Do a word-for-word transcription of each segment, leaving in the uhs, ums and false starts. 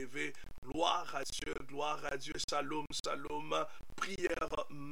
élever. Gloire à Dieu, gloire à Dieu. Shalom, shalom. Prière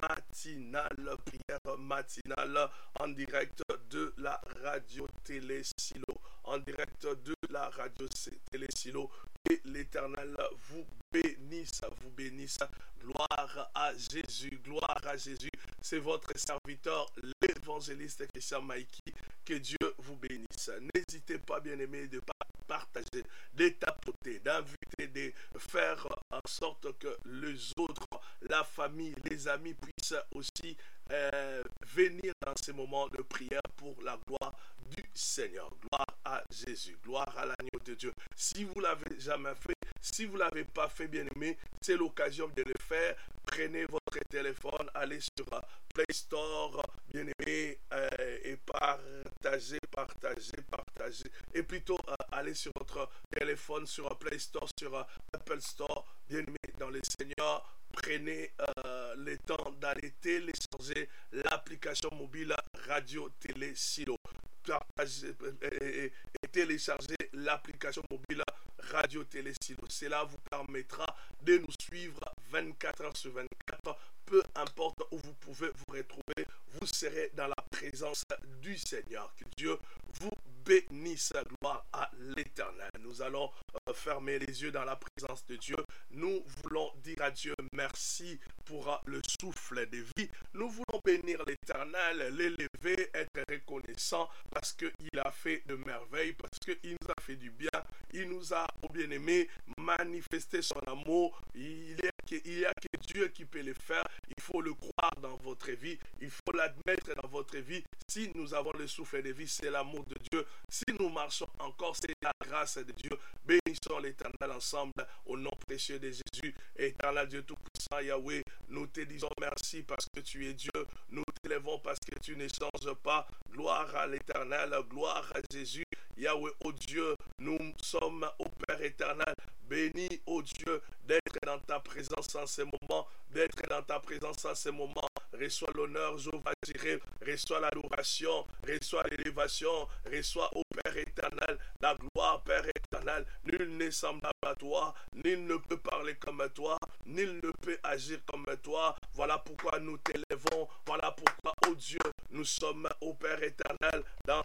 matinale, prière matinale en direct de la radio Télé Silo. En direct de la radio Télé Silo. Et l'Éternel vous bénisse, vous bénisse. Gloire à Jésus, gloire à Jésus. C'est votre serviteur, l'évangéliste Christian Maïki. Que Dieu vous bénisse. N'hésitez pas, bien-aimés, de partager, de tapoter, d'inviter, de faire en sorte que les autres, la famille, les amis puissent aussi euh, venir dans ces moments de prière pour la gloire du Seigneur. Gloire à Jésus, gloire à l'agneau de Dieu. Si vous ne l'avez jamais fait, si vous ne l'avez pas fait, bien-aimé, c'est l'occasion de le faire. Prenez votre téléphone, allez sur Play Store, bien-aimé, euh, et partagez, partagez, partagez. Et plutôt, euh, allez sur votre téléphone, sur Play Store, sur euh, Apple Store, bien-aimé, dans le Seigneur. Prenez euh, le temps d'aller télécharger l'application mobile Radio Télé Silo. Partagez, et, et, et télécharger l'application mobile Radio Télé Silo. Cela vous permettra de nous suivre vingt-quatre heures sur vingt-quatre. Peu importe où vous pouvez vous retrouver, vous serez dans la présence du Seigneur. Que Dieu vous bénisse. Gloire à l'Éternel. Nous allons euh, fermer les yeux dans la présence de Dieu. Nous voulons dire à Dieu merci pour euh, le souffle de vie. Nous voulons bénir l'Éternel, l'élever, être reconnaissant parce qu'il a fait de merveilles, parce qu'il nous a fait du bien. Il nous a, au bien-aimé, manifesté son amour. Il y a Il y a que Dieu qui peut le faire. Il faut le croire dans votre vie. Il faut l'admettre dans votre vie. Si nous avons le souffle de vie, c'est l'amour de Dieu. Si nous marchons encore, c'est la grâce de Dieu. Bénissons l'Éternel ensemble au nom précieux de Jésus. Éternel Dieu Tout-Puissant, Yahweh, nous te disons merci parce que tu es Dieu. Nous t'élèvons parce que tu ne changes pas. Gloire à l'Éternel, gloire à Jésus. Yahweh, ô Dieu, nous sommes au Père éternel. Béni, ô Dieu, d'être dans ta présence en ce moment, d'être dans ta présence en ce moment. Reçois l'honneur, Jéhovah Jireh, reçois l'adoration, reçois l'élévation, reçois au Père éternel, la gloire, Père éternel. Nul n'est semblable à toi, nul ne peut parler comme toi, nul ne peut agir comme toi. Voilà pourquoi nous t'élèvons, voilà pourquoi, ô Dieu, nous sommes au Père éternel dans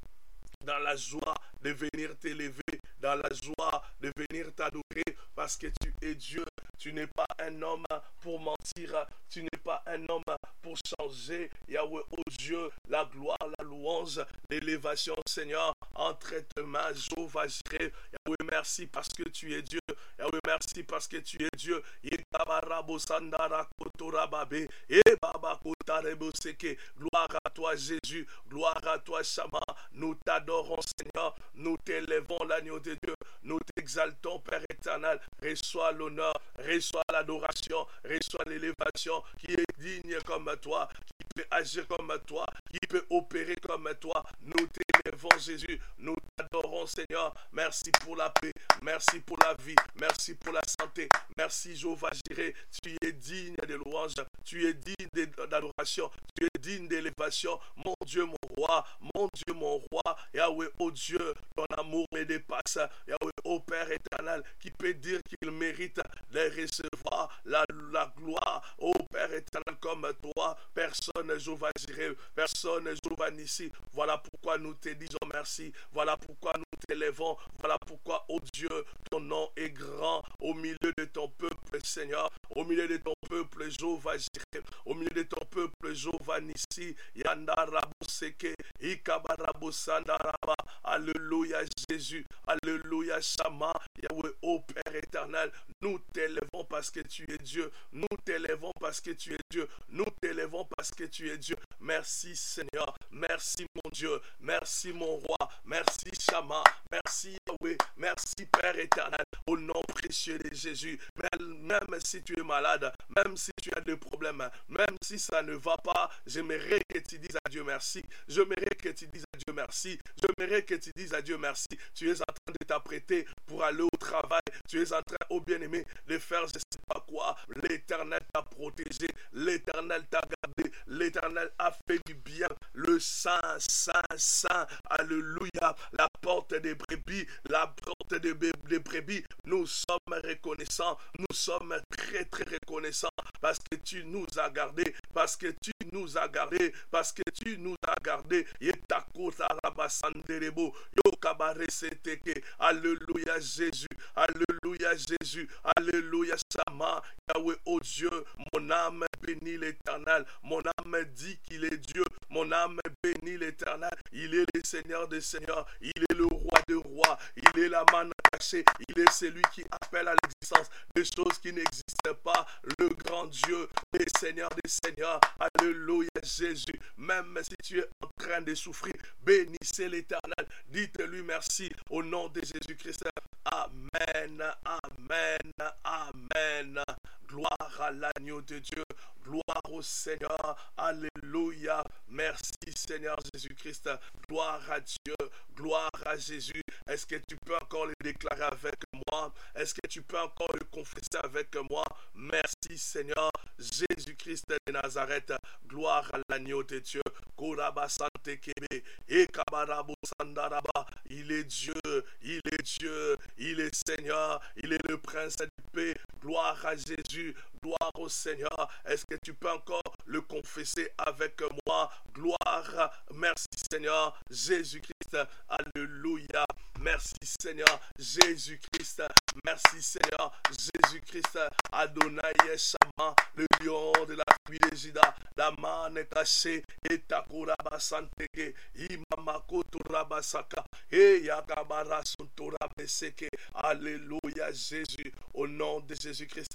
dans la joie de venir t'élever, dans la joie de venir t'adorer, parce que tu es Dieu, tu n'es pas un homme pour mentir, tu n'es pas un homme pour changer. Yahweh, oh Dieu, la gloire, la louange, l'élévation, Seigneur, entre tes mains, Jéhovah Jireh. Yahweh, merci parce que tu es Dieu. Yahweh, merci parce que tu es Dieu. Gloire à toi, Jésus. Gloire à toi, Shama. Nous t'adorons, Seigneur. Nous t'élèvons, l'agneau de Dieu. Nous t'exaltons, Père éternel. Reçois l'honneur, reçois l'adoration, reçois l'élévation. Qui est digne comme toi, qui peut agir comme toi, qui peut opérer comme toi. Nous t'élèvons, Jésus. Nous t'adorons, Seigneur. Merci pour la paix. Merci pour la vie. Merci pour la santé. Merci, Jéhovah Jireh. Tu es digne de louange. Tu es digne d'adoration. Tu es digne d'élévation. Mon Dieu, mon roi. Mon Dieu, mon roi. Yahweh, oh Dieu, ton amour me dépasse. Yahweh, oh Père éternel, qui peut dire qu'il mérite de recevoir la, la gloire. Oh Père éternel, comme toi, personne, Jéhovah Jireh, personne, Jéhovah Nissi. Voilà pourquoi nous te disons merci. Voilà pourquoi nous t'élèvons. Voilà pourquoi, oh Dieu, ton nom est grand au milieu de ton peuple, Seigneur. Au milieu de ton peuple, Jéhovah Jireh. Au milieu de ton peuple, Jéhovah Nissi. Yandaraboseke, Ikabarabossandaraba. Alléluia, Jésus. Alléluia, Shama. Yahweh, ô Père éternel, nous t'élèvons parce que tu es Dieu. Nous t'élèvons parce que tu es Dieu. Nous t'élèvons parce que tu es Dieu. Merci, Seigneur. Merci, mon Dieu. Merci, mon roi. Merci, Shama. Merci, Yahweh. Merci, Père éternel. Au nom précieux de Jésus. Même si tu es malade, même si tu as des problèmes, même si ça ne va pas, j'aimerais que tu dises à Dieu merci. J'aimerais que tu dises à Dieu merci. J'aimerais que tu dises à Dieu merci. Tu es en train de t'apprêter pour aller au travail, tu es en train, oh bien-aimé, de faire je ne sais pas quoi. L'Éternel t'a protégé, l'Éternel t'a gardé, l'Éternel a fait du bien. Le Saint, Saint, Saint, alléluia, la porte des brebis, la porte des, des brebis, nous sommes reconnaissants, nous sommes très très reconnaissants parce que tu nous as gardés, parce que tu nous as gardés, parce que tu nous as gardés. Alléluia Jésus, alléluia Jésus, alléluia Sama, Yahweh, oh Dieu, mon âme bénit l'Éternel, mon âme dit qu'il est Dieu, mon âme bénit l'Éternel, il est le Seigneur des Seigneurs, il est le roi des rois, il est la manne cachée, il est celui qui appelle à l'existence des choses qui n'existent pas, le grand Dieu, les seigneurs des seigneurs, alléluia Jésus, même si tu es en train de souffrir, bénissez l'Éternel, dites-lui merci au nom de Jésus-Christ, amen, amen, amen, gloire à l'agneau de Dieu, gloire au Seigneur, alléluia, merci Seigneur Jésus-Christ, gloire à Dieu, gloire à Jésus. Est-ce que tu peux encore le déclarer avec moi? Est-ce que tu peux encore le confesser avec moi? Merci Seigneur Jésus-Christ de Nazareth, gloire à l'agneau de Dieu. Il est Dieu, il est Dieu, il est Seigneur, il est le prince de paix, gloire à Jésus, gloire au Seigneur. Est-ce que tu peux encore le confesser avec moi? Gloire, merci Seigneur Jésus-Christ, alléluia, merci Seigneur Jésus-Christ, merci Seigneur Jésus-Christ, Adonai Shama, le lion de la tribu de Juda, la manne cachée, et Takura Basanteke, Imamako Turabasaka, et Yakabara Suntura Beseke, alléluia Jésus, au nom de Jésus-Christ,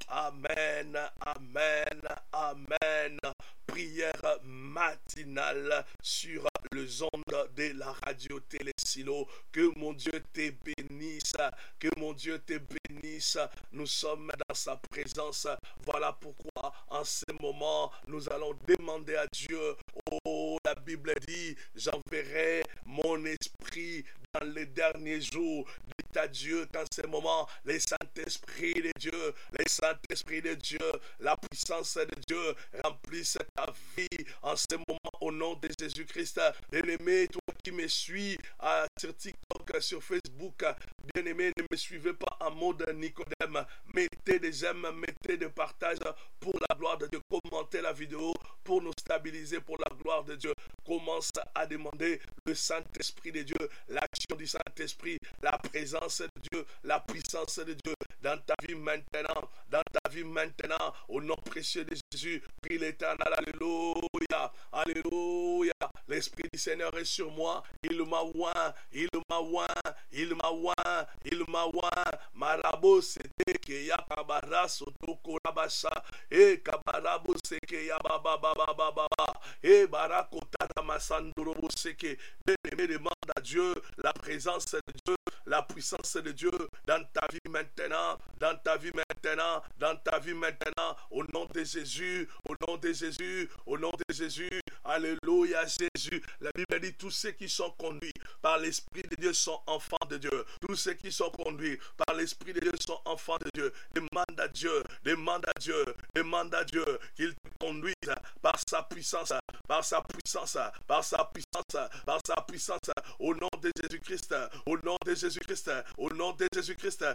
amen, amen, amen. Prière matinale sur les ondes de la radio Télé Silo. Que mon Dieu te bénisse, que mon Dieu te bénisse. Nous sommes dans sa présence. Voilà pourquoi en ce moment nous allons demander à Dieu. Oh, la Bible dit, j'enverrai mon esprit dans les derniers jours. Dites à Dieu qu'en ce moment, le Saint-Esprit de Dieu, le Saint-Esprit de Dieu, la puissance de Dieu remplisse ta vie en ce moment au nom de Jésus-Christ. Bien-aimé, toi qui me suis euh, sur TikTok, sur Facebook, bien-aimé, ne me suivez pas en mode Nicodème. Mettez des j'aime, mettez des partages pour la gloire de Dieu. Commentez la vidéo pour nous stabiliser pour la gloire de Dieu. Commence à demander le Saint-Esprit de Dieu, l'action du Saint-Esprit, la présence de Dieu, la puissance de Dieu dans ta vie maintenant, dans ta vie maintenant, au nom précieux de Jésus. Prie l'Éternel, alléluia, alléluia. L'Esprit du Seigneur est sur moi, il m'a oint, il m'a oint, il m'a oint, il m'a oint. Marabo c'était que ya kabara sotoko rabasha, e kabarabo seke ya baba baba baba, e barakota ramasanduro seke. Bien-aimé, demande à Dieu la présence de Dieu, la puissance de Dieu dans ta vie maintenant, dans ta vie maintenant, dans ta vie maintenant, au nom de Jésus, au nom de Jésus, au nom de Jésus, alléluia Jésus. La Bible dit tous ceux qui sont conduits par l'Esprit de Dieu sont enfants de Dieu. Tous ceux qui sont conduits par l'Esprit de Dieu sont enfants de Dieu. Demande à Dieu, demande à Dieu, demande à Dieu qu'il te conduise par sa puissance, par sa puissance, par sa puissance, par sa puissance, au nom de Jésus-Christ, au nom de Jésus-Christ, au nom de Jésus-Christ.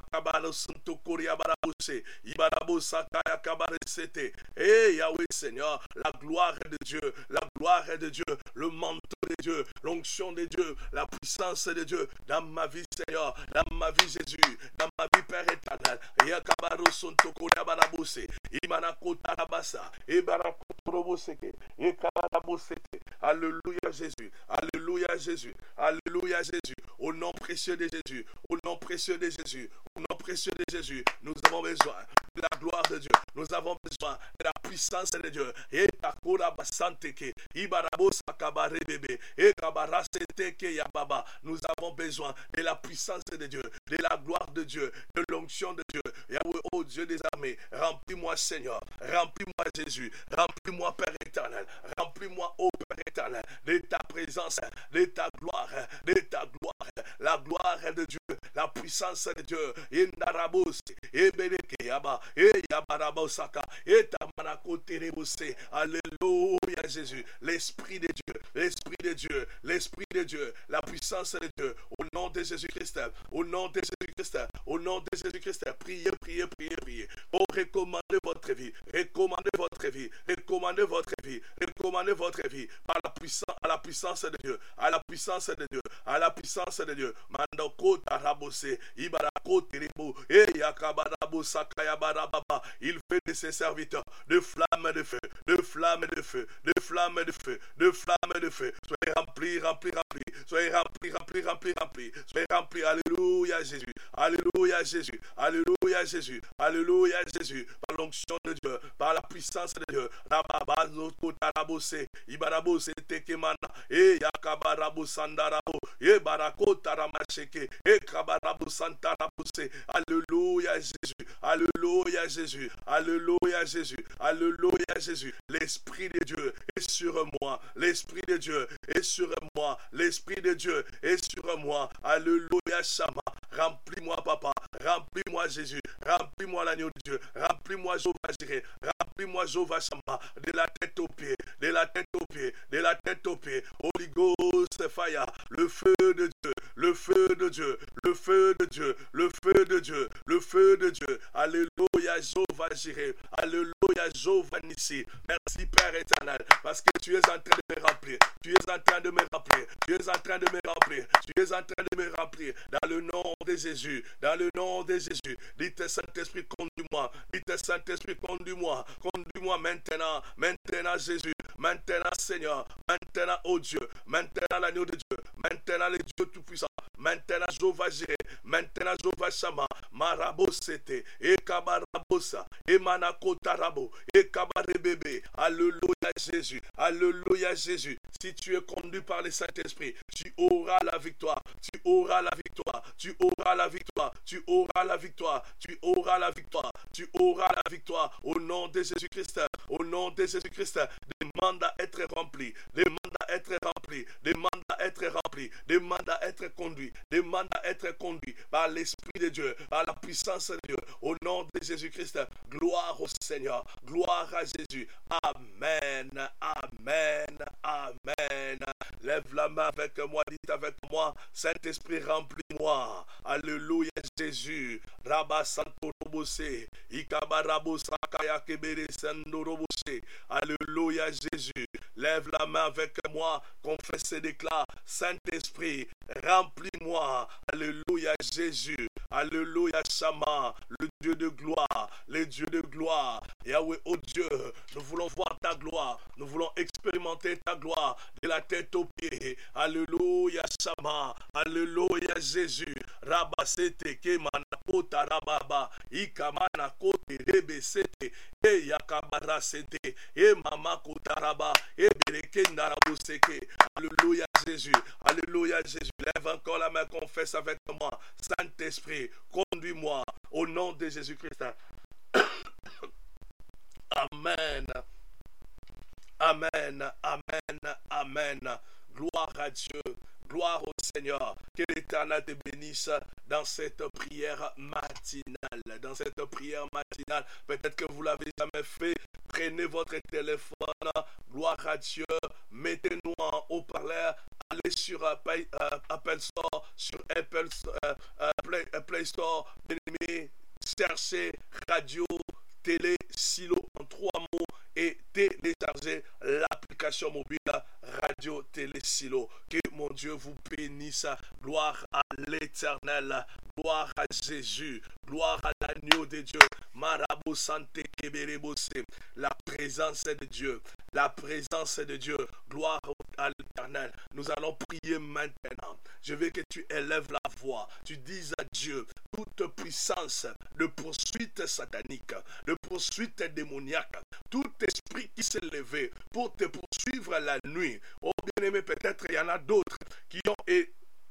Et Yahweh Seigneur, la gloire de Dieu, la gloire de Dieu, le manteau de Dieu, l'onction de Dieu, la puissance de Dieu dans ma vie Seigneur, dans ma vie Jésus, dans ma vie Père éternel. Alléluia Jésus, alléluia Jésus, alléluia Jésus, au nom précieux de Jésus, au nom précieux de Jésus, au nom précieux de Jésus, nous avons besoin de la gloire de Dieu. Nous avons besoin de la puissance de Dieu. Et takura basanteke, ibarabo sakabare bebe, et kabarasete yababa. Nous avons besoin de la puissance de Dieu, de la gloire de Dieu, de l'onction de Dieu. Yahweh, oh Dieu des armées, remplis-moi Seigneur, remplis-moi Jésus, remplis-moi Père éternel, remplis-moi, oh Père éternel, de ta présence, de ta gloire, de ta gloire, la gloire de Dieu, la puissance de Dieu. Indarabos, ebeleke yaba, e yabarabosaka, et tamanakoterebose. Alléluia Jésus, l'Esprit de Dieu, l'Esprit de Dieu, l'Esprit de Dieu, la puissance de Dieu, au nom de Jésus-Christ, au nom de Jésus-Christ, au nom de Jésus-Christ, priez, priez, priez, priez, pour recommander votre vie, recommandez votre vie, recommandez votre vie, recommandez votre vie, par la puissance, à la puissance de Dieu, à la puissance de Dieu, à la puissance de Dieu. Mandoko tarabose, ibarako terebo, et yakabarabo sakayabarababa. Il fait de ses serviteurs de flammes de feu, de flammes de feu, de flammes de feu, de flammes de feu. Soyez remplis, remplis, remplis, soyez remplis, remplis, remplis, remplis, soyez remplis. Alléluia Jésus, alléluia Jésus, alléluia Jésus, alléluia Jésus, par l'onction de Dieu, par la puissance de Dieu. Rababazo kotarabose, ibarabose tekemana, e yakabarabo sandarabo, e barako taramasheke, e kabarabo santarabose. Alléluia Jésus, alléluia Jésus, alléluia Jésus, alléluia Jésus. L'Esprit de Dieu est sur moi, l'Esprit de Dieu est sur moi, l'Esprit de Dieu est sur moi. Alléluia Shama, remplis-moi Papa, remplis-moi Jésus, remplis-moi l'agneau de Dieu, remplis-moi Jéhovah Jireh, remplis-moi Jéhovah Shama, de la tête aux pieds, de la tête aux pieds, de la tête aux pieds. Holy Ghost fire, le feu de Dieu, le feu de Dieu, le feu de Dieu, le feu de Dieu, le feu de Dieu. Alléluia Jéhovah Jireh, alléluia Jéhovah Nissi. Merci Père éternel, parce que tu es en train de me remplir, tu es en train de me remplir, tu es en train de me remplir, tu es en train de me remplir. Dans le nom de Jésus, dans le nom de Jésus, dites Saint-Esprit, conduis-moi, dites Saint-Esprit, conduis-moi, conduis-moi maintenant, maintenant Jésus, maintenant Seigneur, maintenant oh Dieu, maintenant l'agneau de Dieu, maintenant le Dieu tout-puissant, maintenant Jéhovah Jireh, maintenant Jéhovah Shama, Marabosete, et Kabarabosa, et Manakotarabo, et Kabarebebe. Alléluia Jésus, alléluia Jésus. Si tu es conduit par le Saint-Esprit, tu auras la victoire, tu auras la victoire, tu auras la victoire, tu auras la victoire, tu auras la victoire, tu auras la victoire. Au nom de Jésus-Christ, au nom de Jésus-Christ, demande à être rempli, demande à être rempli, demande à être rempli, demande à être conduit, demande à être conduit par l'Esprit de Dieu, par la puissance de Dieu. Au nom de Jésus-Christ, gloire au Seigneur, gloire à Jésus. Amen, amen, amen. Lève la main avec moi, dites avec moi, Saint-Esprit remplis-moi. Alléluia Jésus. Rabba Santo Robose, Ikabarabo Sakaya Kebere Sando Robose. Alléluia Jésus. Lève la main avec moi, confesse et déclare, Saint-Esprit, remplis-moi. Alléluia Jésus. Alléluia Shama, le Dieu de gloire, le Dieu de gloire. Yahweh, oh Dieu, nous voulons voir ta gloire, nous voulons expérimenter ta gloire de la tête aux pieds. Alléluia Shama, alléluia Jésus. Rabasete kemana kota rababa, ikamana kote rebesete, e yakabara sete, e mama kota raba, e bereke naraboseke. Alléluia Jésus, alléluia Jésus. Lève encore la main, confesse avec moi. Saint-Esprit, conduis-moi au nom de Jésus-Christ. Amen. Amen. Amen. Amen. Gloire à Dieu. Gloire au Seigneur. Que l'Éternel te bénisse dans cette prière matinale. Dans cette prière matinale. Peut-être que vous ne l'avez jamais fait. Prenez votre téléphone. Gloire à Dieu. Mettez-nous en haut-parleur. Allez sur uh, Play, uh, Apple Store, sur Apple uh, uh, Play, uh, Play Store, bien-aimé, cherchez Radio Télé Silo en trois mots et téléchargez l'application mobile Radio Télé Silo. Que mon Dieu vous bénisse. Gloire à l'Éternel. Gloire à Jésus. Gloire à l'agneau de Dieu. Marabo Sante Keberebose. La présence de Dieu. la présence de Dieu. Gloire à l'Éternel. Nous allons prier maintenant. Je veux que tu élèves la voix. Tu dises à Dieu, toute puissance de poursuite satanique, de poursuite démoniaque, tout esprit qui s'est levé pour te poursuivre la nuit. Oh bien-aimé, peut-être il y en a d'autres qui ont, et,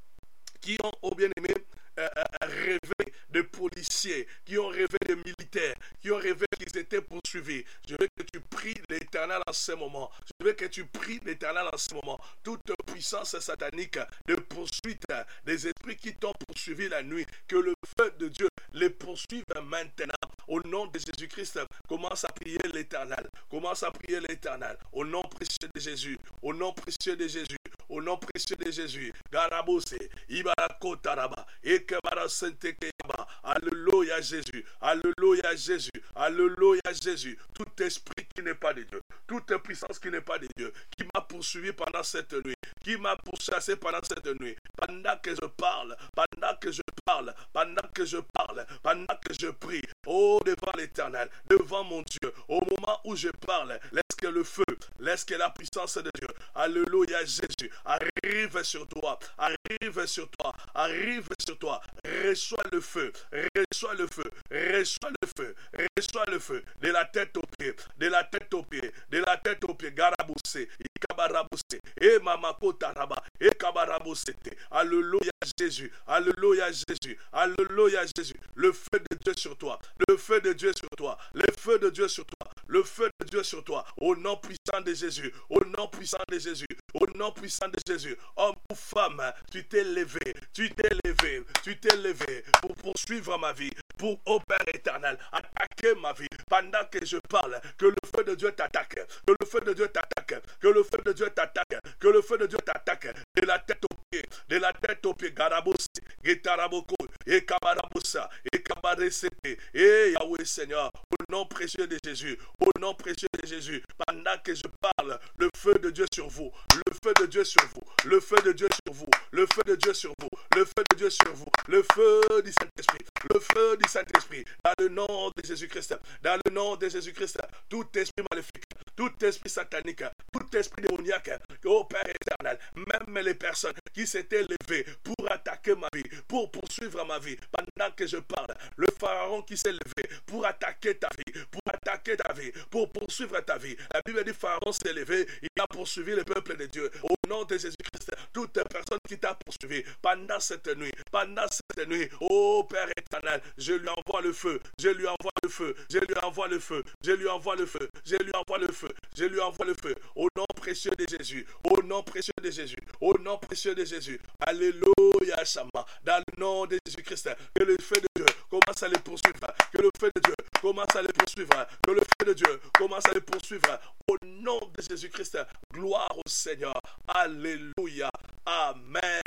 qui ont oh bien-aimé, Euh, euh, rêvé de policiers, qui ont rêvé de militaires, qui ont rêvé qu'ils étaient poursuivis. Je veux que tu pries l'Éternel en ce moment. Je veux que tu pries l'Éternel en ce moment. Toute puissance satanique de poursuite des esprits qui t'ont poursuivi la nuit, que le feu de Dieu les poursuive maintenant. Au nom de Jésus-Christ, commence à prier l'Éternel. Commence à prier l'Éternel. Au nom précieux de Jésus. Au nom précieux de Jésus. Au nom précieux de Jésus. Garabose, Ibarakotaraba, Ekebarasentekeba. Alléluia Jésus. Alléluia Jésus. Alléluia Jésus. Tout esprit qui n'est pas de Dieu, toute puissance qui n'est pas de Dieu, qui m'a poursuivi pendant cette nuit, qui m'a pourchassé pendant cette nuit, pendant que je parle, pendant que je parle, pendant que je parle, pendant que je prie, oh devant l'Éternel, devant mon Dieu, au moment où je parle, laisse que le feu, laisse que la puissance de Dieu, alléluia Jésus, arrive sur toi, arrive sur toi, arrive sur toi, reçois le feu, reçois le feu, reçois le feu, reçois le feu, de la tête aux pieds, de la tête aux pieds, de la tête aux pieds, Garabousse, Ikabarabousse, et Mamako Taraba, et Kabaraboussete, alléluia Jésus, alléluia Jésus, alléluia Jésus, le feu de Dieu sur toi, le feu de Dieu sur toi, le feu de Dieu sur toi, le feu de Dieu sur toi, au nom puissant de Jésus, au nom puissant de Jésus, au nom puissant de Jésus, homme ou femme, tu t'es levé, tu t'es levé, tu t'es levé pour poursuivre ma vie, pour, ô Père éternel, attaquer ma vie, pendant que je parle, que le feu de Dieu t'attaque, que le feu de Dieu t'attaque, que le feu de Dieu t'attaque, que le feu de Dieu t'attaque, de la tête aux pieds, de la tête aux pieds, Garabos, Getaraboko, et Kabarabosa, et Kabaresete, et Yahweh Seigneur, au nom précieux de Jésus, au nom précieux de Jésus, pendant que je parle, le feu de Dieu sur vous, le feu de Dieu sur vous, le feu de Dieu sur vous, le feu de Dieu sur vous, le feu de Dieu sur vous, le feu du Saint-Esprit, le feu du Saint-Esprit, dans le nom de Jésus-Christ, dans le nom de Jésus-Christ, tout esprit maléfique, tout esprit satanique, tout esprit démoniaque, ô Père éternel, même les personnes qui s'étaient levées pour attaquer ma vie, pour poursuivre ma vie, pendant que je parle, le pharaon qui s'est levé pour attaquer ta vie, pour attaquer ta vie, pour poursuivre ta vie. La Bible dit pharaon s'est levé, il a poursuivi le peuple de Dieu. Au nom de Jésus-Christ, toute personne qui t'a poursuivi pendant cette nuit, pendant cette nuit, ô Père éternel, je lui envoie le feu, je lui envoie le feu, je lui envoie le feu, je lui envoie le feu, je lui envoie le feu, je lui envoie le feu, au nom précieux de Jésus, au nom précieux de Jésus, au nom précieux de Jésus. Alléluia, Shama, dans le nom de Jésus-Christ, que le feu de Dieu commence à les poursuivre, que le feu de Dieu commence à les poursuivre, que le feu de Dieu commence à les poursuivre, au nom de Jésus-Christ. Gloire au Seigneur. Alléluia. Amen,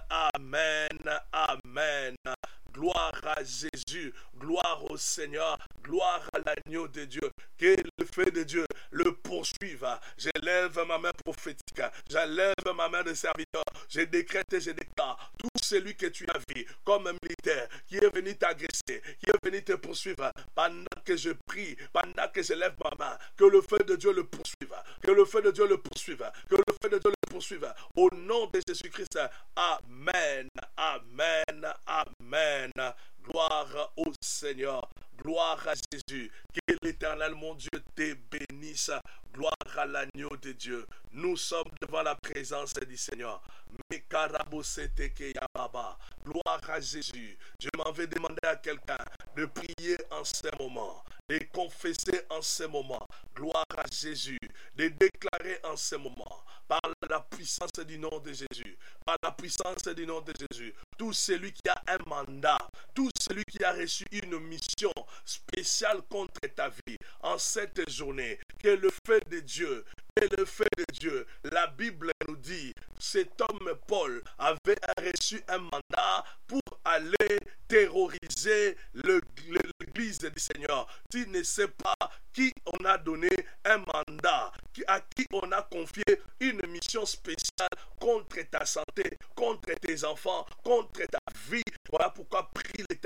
amen, amen. Gloire à Jésus, gloire au Seigneur, gloire à l'agneau de Dieu. Que le feu de Dieu le poursuive. J'élève ma main prophétique, j'élève ma main de serviteur. Je décrète et je déclare tout celui que tu as vu comme un militaire qui est venu t'agresser, qui est venu te poursuivre pendant que je prie, pendant que je lève ma main, que le feu de Dieu le poursuive, que le feu de Dieu le poursuive, que le feu de Dieu le poursuive. Au nom de Jésus-Christ, amen, amen, amen. Gloire au Seigneur, gloire à Jésus. Que l'Éternel, mon Dieu, te bénisse. Gloire à l'agneau de Dieu. Nous sommes devant la présence du Seigneur. Gloire à Jésus. Je m'en vais demander à quelqu'un de prier en ce moment, de confesser en ce moment. Gloire à Jésus. De déclarer en ce moment, par la puissance du nom de Jésus, par la puissance du nom de Jésus, tout celui qui a un mandat, tout celui qui a reçu une mission spéciale contre ta vie en cette journée, que le feu de Dieu, que le feu de Dieu, la Bible nous dit, cet homme Paul avait reçu un mandat pour aller terroriser le, l'église du Seigneur. Tu ne sais pas qui on a donné un mandat, à qui on a confié une mission spéciale contre ta santé, contre tes enfants, contre ta vie. Voilà pourquoi prie l'Éternel,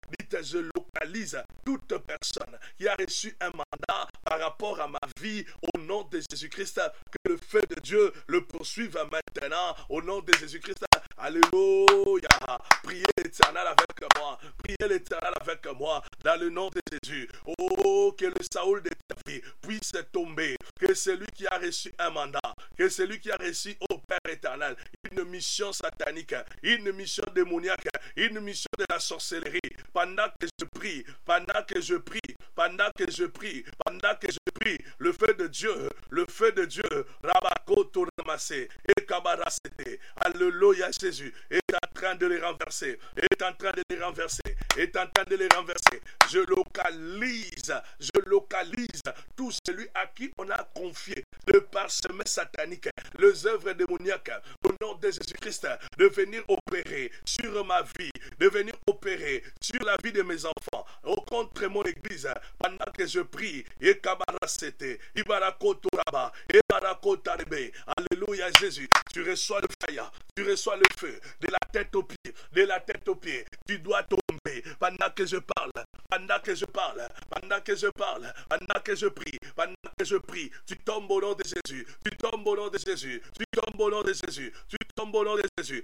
Dites, je localise toute personne qui a reçu un mandat par rapport à ma vie au nom de Jésus-Christ. Que le feu de Dieu le poursuive maintenant au nom de Jésus-Christ. Alléluia. Priez l'Éternel avec moi. Priez l'Éternel avec moi dans le nom de Jésus. Oh, que le Saoul de ta vie puisse tomber. Que celui qui a reçu un mandat, que celui qui a reçu au Père éternel une mission satanique, une mission démoniaque, une mission de la sorcellerie, pendant que je prie, pendant que je prie, pendant que je prie, pendant que je prie, le feu de Dieu, le feu de Dieu, Rabakoto ramassé, et Kabarasete, alléluia Jésus, est en train de les renverser, est en train de les renverser, est en train de les renverser. Je localise, je localise tout celui à qui on a confié le parchemin satanique, les œuvres démoniaques, au nom de Jésus-Christ, de venir opérer sur ma vie, de venir opérer sur la vie de mes enfants, au contre mon église, pendant que je prie, et Kabarasete, Ibarakotoraba, et Barakotarebe, alléluia Jésus, tu reçois le feu, tu reçois le feu, de la tête aux pieds, de la tête aux pieds, tu dois tomber, pendant que je parle, pendant que je parle, pendant que je parle, pendant que je prie, pendant que je prie, tu tombes au nom de Jésus, tu tombes au nom de Jésus, tu tombes au nom de Jésus, tu tombes au nom de Jésus,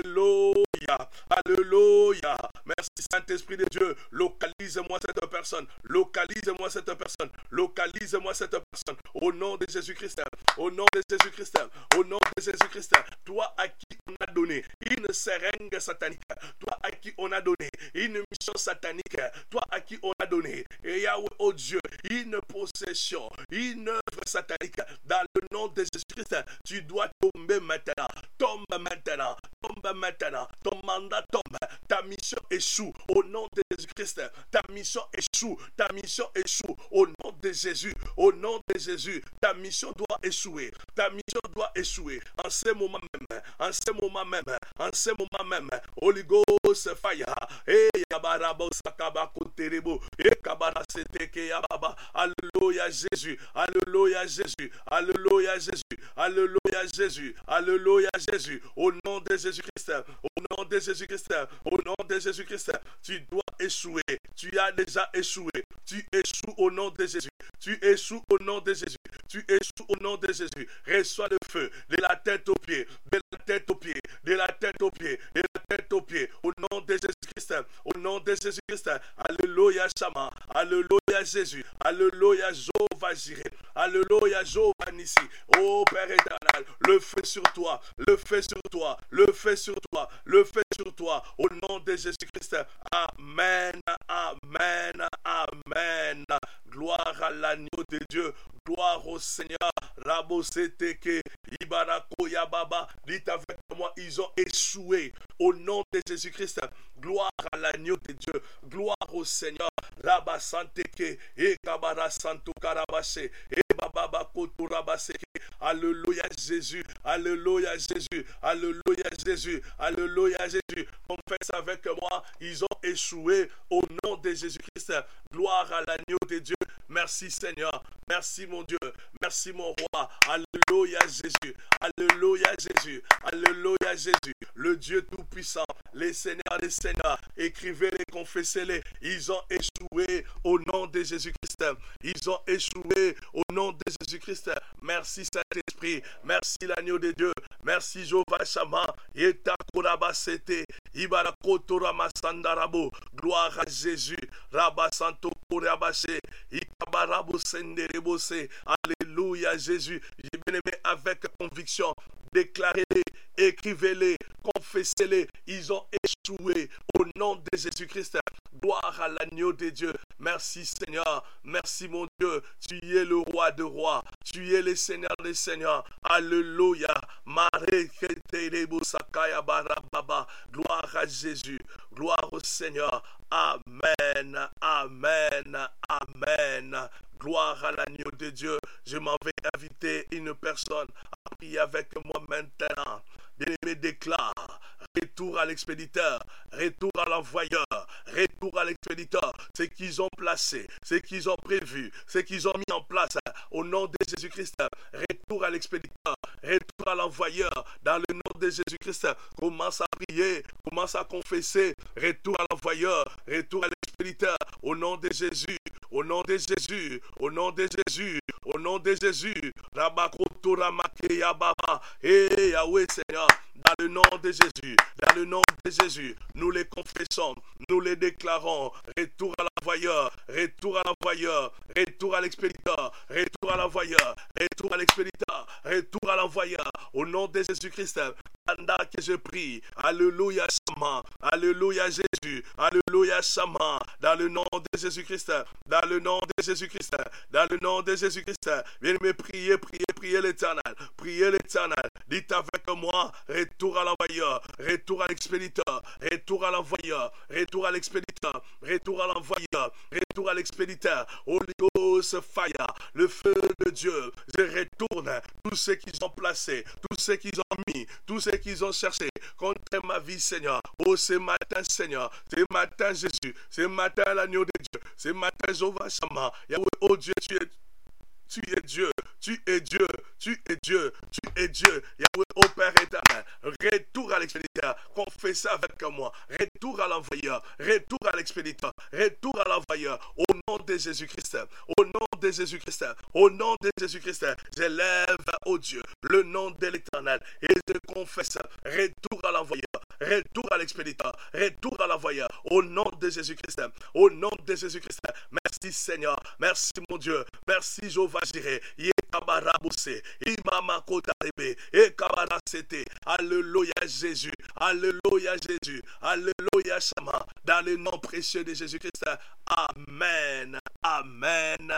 alléluia, alléluia, merci Saint-Esprit de Dieu, localise-moi cette personne, localise-moi cette personne, localise-moi cette personne, au nom de Jésus-Christ, au nom de Jésus-Christ, au nom de Jésus-Christ, toi à qui on a donné une seringue satanique, toi à qui on a donné une mission satanique, toi à qui on a donné, et Yahweh, oh Dieu, une possession, une œuvre satanique, dans le nom de Jésus-Christ, tu dois tomber maintenant, tombe maintenant, tombe maintenant, ton mandat tombe, ta mission échoue, au nom de Jésus-Christ, ta mission échoue, ta mission échoue, au nom de Jésus, au nom de Jésus, ta mission doit échouer, ta mission doit échouer, en ce moment même, en ce moment même, en ce moment même, Holy Ghost fire, et Yabarabo Sakabako Terebo, et Kabaraseteke Yababa, alléluia Jésus, alléluia Jésus, alléluia Jésus, alléluia Jésus, alléluia Jésus, au nom de Jésus-Christ, au nom de Jésus-Christ, au nom de Jésus-Christ, tu dois échouer, tu as déjà échoué, tu échoues au nom de Jésus, tu échoues au nom de Jésus, tu échoues au nom de Jésus, reçois le feu, de la tête aux pieds, de la tête aux pieds, de la tête aux pieds, de la tête aux pieds, au nom de Jésus-Christ, au nom de Jésus-Christ, alléluia Shama, alléluia Jésus, alléluia Jéhovah Jireh, alléluia Jéhovah Nissi, ô Père éternel, le feu sur toi, le feu sur toi, le feu sur toi, le feu sur toi, au nom de Jésus-Christ, amen, amen, amen, gloire à l'agneau de Dieu, gloire au Seigneur, Raboseteke, Ibarako Yababa, dites avec moi, ils ont échoué, au nom de Jésus-Christ, gloire à l'agneau de Dieu, gloire au Seigneur, Rabasanteke, et Kabara Santo Karabase, et Bababa Koturabaseke, alléluia Jésus, alléluia Jésus, alléluia Jésus, alléluia Jésus, confesse avec moi, ils ont échoué au nom de Jésus-Christ, gloire à l'agneau de Dieu, merci Seigneur, merci mon Dieu, merci mon roi, alléluia Jésus, alléluia Jésus, alléluia Jésus, le Dieu tout-puissant, les seigneurs des seigneurs, écrivez-les, confessez-les, ils ont échoué au nom de Jésus-Christ, ils ont échoué au nom de Jésus-Christ, merci Saint-Esprit, merci l'agneau de Dieu, merci Jéhovah Shama, Yeta Korabasete, Ibarakotorama Sandarabo, gloire à Jésus, Rabasanto Korabashe, Ikabarabo Senderebose, alléluia Jésus, j'ai bien aimé avec conviction, déclarez-les, écrivez-les, confessez-les, ils ont échoué au nom de Jésus-Christ, gloire à l'agneau de Dieu, merci Seigneur, merci mon Dieu, tu es le roi de rois, tu es le Seigneur des seigneurs, alléluia, gloire à Jésus, gloire au Seigneur, amen, amen, amen, gloire à l'agneau de Dieu, je m'en vais inviter une personne à prier avec moi maintenant, bien-aimé déclare, retour à l'expéditeur, retour à l'envoyeur, retour à l'expéditeur, ce qu'ils ont placé, ce qu'ils ont prévu, ce qu'ils ont mis en place, au nom de Jésus-Christ, retour à l'expéditeur, retour à l'envoyeur, dans le nom de Jésus-Christ. Commence à prier, commence à confesser, retour à l'envoyeur, retour à l'expéditeur, au nom de Jésus, au nom de Jésus, au nom de Jésus, au nom de Jésus. Rabakotoramake Baba, et Yahweh Seigneur, dans le nom de Jésus, dans le nom de Jésus, nous les confessons, nous les déclarons. Retour à l'envoyeur, retour à l'envoyeur, retour à l'expéditeur, retour à l'envoyeur, retour à l'expéditeur, retour à l'envoyeur. Au nom de Jésus-Christ, pendant que je prie, alléluia Sama, alléluia Jésus, alléluia Sama, dans le nom de Jésus-Christ, dans le nom de Jésus-Christ, dans le nom de Jésus-Christ. Viens-moi prier, prier, prier l'Éternel, prier l'Éternel. Dites avec moi, retour à l'envoyeur, retour à l'expéditeur, retour à l'envoyeur, retour à l'expéditeur, retour à l'envoyeur, retour à l'expéditeur. Holy Ghost fire, le feu de Dieu. Je retourne tous ceux qu'ils ont placés, tous ceux qu'ils ont mis, tous ceux qu'ils ont cherché contre ma vie, Seigneur. Oh, ce matin, Seigneur, ce matin, Jésus, ce matin, l'agneau de Dieu, ce matin, Jéhovah Shammah, Yahweh, oh Dieu, tu es Tu es Dieu, tu es Dieu, tu es Dieu, tu es Dieu. Yahweh, ô Père éternel, retour à l'expéditeur, confessez avec moi, retour à l'envoyeur, retour à l'expéditeur, retour à l'envoyeur, au nom de Jésus-Christ, au nom de Jésus-Christ, au nom de Jésus-Christ, j'élève, ô Dieu, le nom de l'Éternel, et je confesse, retour à l'envoyeur, retour à l'expéditeur, retour à l'envoyeur, au nom de Jésus-Christ, au nom de Jésus-Christ. Merci Seigneur, merci mon Dieu, merci Jéhovah Jireh, Yekabarabose, Imamakotarebe, Ekabarasete, Alléluia Jésus, Alléluia Jésus, Alléluia Shama, dans le nom précieux de Jésus-Christ. Amen, Amen,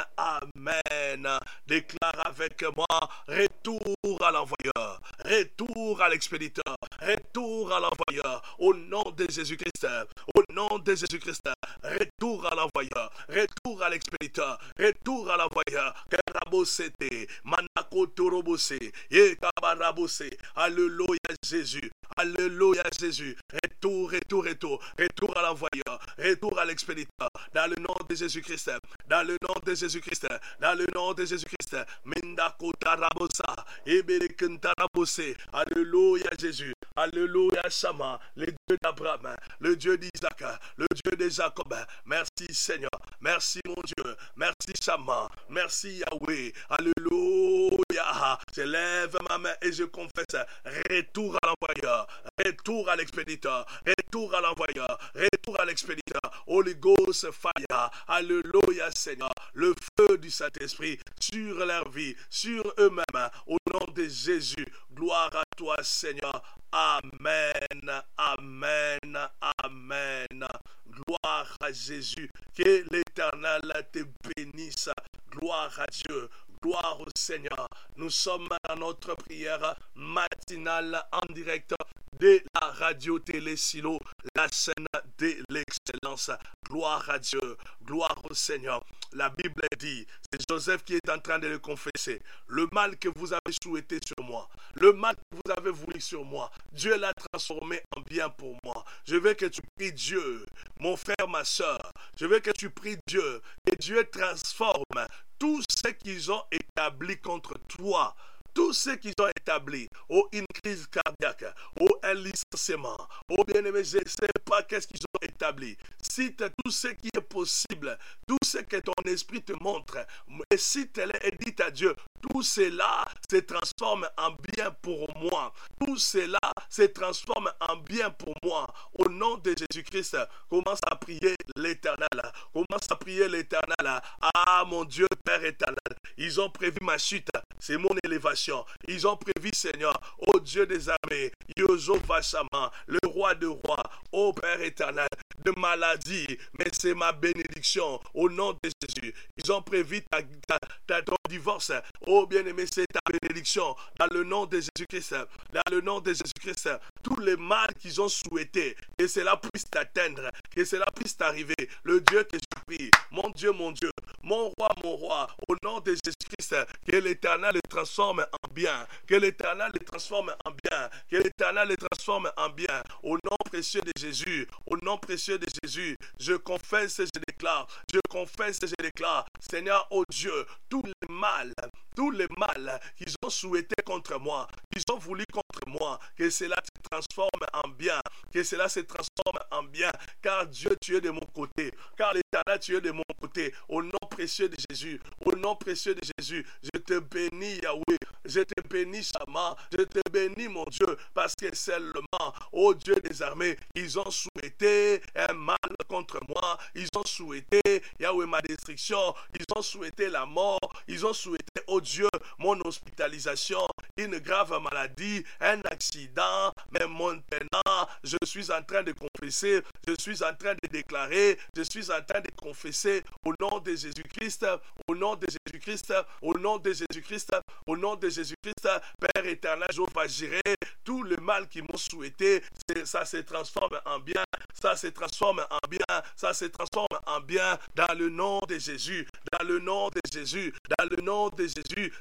Amen. Déclare avec moi, retour à l'envoyeur, retour à l'expéditeur, retour à l'envoyeur, au nom de Jésus-Christ, au nom de Jésus-Christ, retour à l'envoyeur, retour à l'expéditeur, retour à l'envoyeur, Karabosete, Manakotorobose, Yekabarabose, Alléluia Jésus, Alléluia Jésus, retour, retour, retour, retour à l'envoyeur, retour à l'expéditeur, dans le nom de Jésus-Christ, dans le nom de Jésus-Christ, dans le nom de Jésus-Christ, Mendakotarabosa, Eberekentarabose, Alléluia Jésus, Alléluia Shama, le Dieu d'Abraham, le Dieu d'Isaac, le Dieu de Jacob. Merci Seigneur, merci mon Dieu, merci Shama, merci Yahweh, Alléluia. Je lève ma main et je confesse, retour à l'envoyeur, retour à l'expéditeur, retour à l'envoyeur, retour à l'expéditeur, Holy Ghost fire, Alléluia Seigneur, le feu du Saint-Esprit sur leur vie, sur eux-mêmes, au nom de Jésus, gloire à toi Seigneur, Amen, Amen, Amen, gloire à Jésus, que l'Éternel te bénisse, gloire à Dieu, gloire au Seigneur. Nous sommes dans notre prière matinale en direct de la radio télé Silo, la scène de l'excellence. Gloire à Dieu, gloire au Seigneur. La Bible dit, c'est Joseph qui est en train de le confesser. Le mal que vous avez souhaité sur moi, le mal que vous avez voulu sur moi, Dieu l'a transformé en bien pour moi. Je veux que tu pries Dieu, mon frère, ma soeur. Je veux que tu pries Dieu, et Dieu transforme tout ce qu'ils ont établi contre toi. Tout ce qu'ils ont établi, ou une crise cardiaque, ou un licenciement, ou bien aimé, je ne sais pas qu'est-ce qu'ils ont établi. Cite tout ce qui est possible, tout ce que ton esprit te montre, et cite-le et dis à Dieu, tout cela se transforme en bien pour moi. Tout cela se transforme en bien pour moi. Au nom de Jésus-Christ, commence à prier l'Éternel. Commence à prier l'Éternel. Ah mon Dieu, Père éternel, ils ont prévu ma chute, c'est mon élévation. Ils ont prévu, Seigneur, ô Dieu des armées, Jéhovah Shammah, le roi de rois, ô Père éternel, de maladie, mais c'est ma bénédiction au nom de Jésus. Ils ont prévu ta, ta, ta, ton divorce, ô bien-aimé, c'est ta bénédiction dans le nom de Jésus-Christ, dans le nom de Jésus-Christ. Tous les mal qu'ils ont souhaité, que cela puisse t'atteindre, que cela puisse t'arriver. Le Dieu que je prie, mon Dieu, mon Dieu, mon roi, mon roi, au nom de Jésus-Christ, que l'Éternel le transforme en bien, que l'Éternel le transforme en bien, que l'Éternel le transforme en bien, au nom précieux de Jésus, au nom précieux de Jésus, je confesse et je déclare, je confesse et je déclare, Seigneur, oh Dieu, tous les mal, tous les mal qu'ils ont souhaité contre moi, qu'ils ont voulu contre moi, que cela se transforme en bien, que cela se transforme en bien, car Dieu, tu es de mon côté, car l'Éternel, tu es de mon côté, au nom précieux de Jésus, au nom précieux de Jésus, je te bénis, Yahweh, je te bénis, Shama, je te bénis, mon Dieu, parce que seulement, ô Dieu des armées, ils ont souhaité un mal contre moi, ils ont souhaité, Yahweh, ma destruction, ils ont souhaité la mort, ils ont souhaité, ô Dieu, mon hospitalisation, une grave maladie, un accident, mais maintenant, je suis en train de confesser, je suis en train de déclarer, je suis en train de confesser au nom de Jésus-Christ, au nom de Jésus-Christ, au nom de Jésus-Christ, au nom de Jésus-Christ, Père éternel, je vais gérer tout le mal qu'ils m'ont souhaité, ça se transforme en bien, ça se transforme en bien, ça se transforme en bien, dans le nom de Jésus, dans le nom de Jésus, dans le nom de Jésus,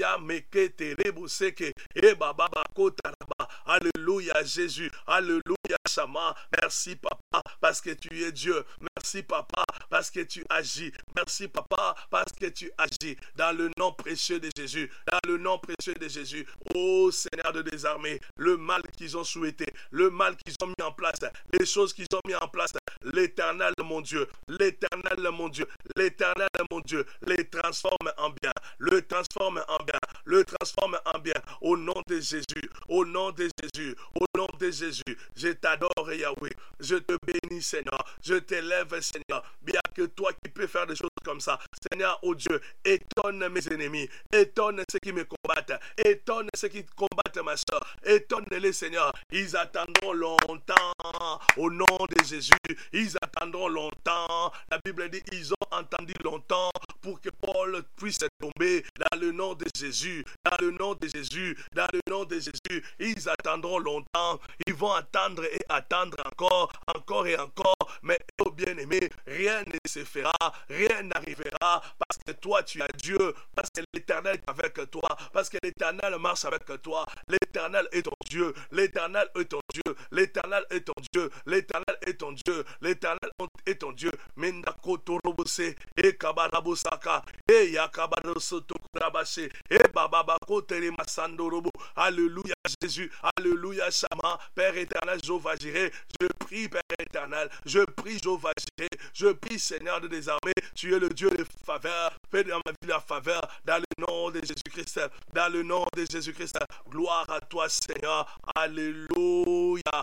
alléluia Jésus, alléluia Shama, merci Papa, parce que tu es Dieu, merci Papa, parce que tu agis, merci Papa, parce que tu agis, dans le nom précieux de Jésus, dans le nom précieux de Jésus, ô Seigneur de des armées, le mal qu'ils ont souhaité, le mal qu'ils ont mis en place, les choses qu'ils ont mis en place, l'Éternel mon Dieu, l'Éternel mon Dieu, l'Éternel mon Dieu, les transforme en bien, le transforme en bien, le transforme en bien, au nom de Jésus, au nom de Jésus, au nom de Jésus, je t'adore Yahweh, je te bénis Seigneur, je t'élève Seigneur, bien que toi qui peux faire des choses comme ça, Seigneur, oh Dieu, étonne mes ennemis, étonne ceux qui me combattent, étonne ceux qui combattent ma soeur, étonne-les Seigneur, ils attendront longtemps, au nom de Jésus, ils attendront longtemps, la Bible dit, ils ont entendu longtemps pour que Paul puisse tomber, dans le nom de Jésus, dans le nom de Jésus, dans le nom de Jésus, ils attendront longtemps, ils vont attendre et attendre encore, encore et encore, mais oh bien-aimé, rien ne se fera, rien n'arrivera, parce que toi tu as Dieu, parce que l'Éternel est avec toi, parce que l'Éternel marche avec toi, l'Éternel est ton Dieu, l'Éternel est ton Dieu, l'Éternel est ton Dieu, l'Éternel est ton Dieu, l'Éternel est ton Dieu, Mendako Torobose, et Kabarabosaka, et Yakabarosoto Kurabashe, et Bababako Teremasandorobo, alléluia Jésus, alléluia Shama, Père éternel, Jéhovah Jireh, je prie Père éternel, je prie Jéhovah Jireh, je prie Seigneur de des armées, tu es le Dieu de faveur, fais dans ma vie la faveur, dans le nom de Jésus-Christ, dans le nom de Jésus-Christ, gloire à toi Seigneur, alléluia,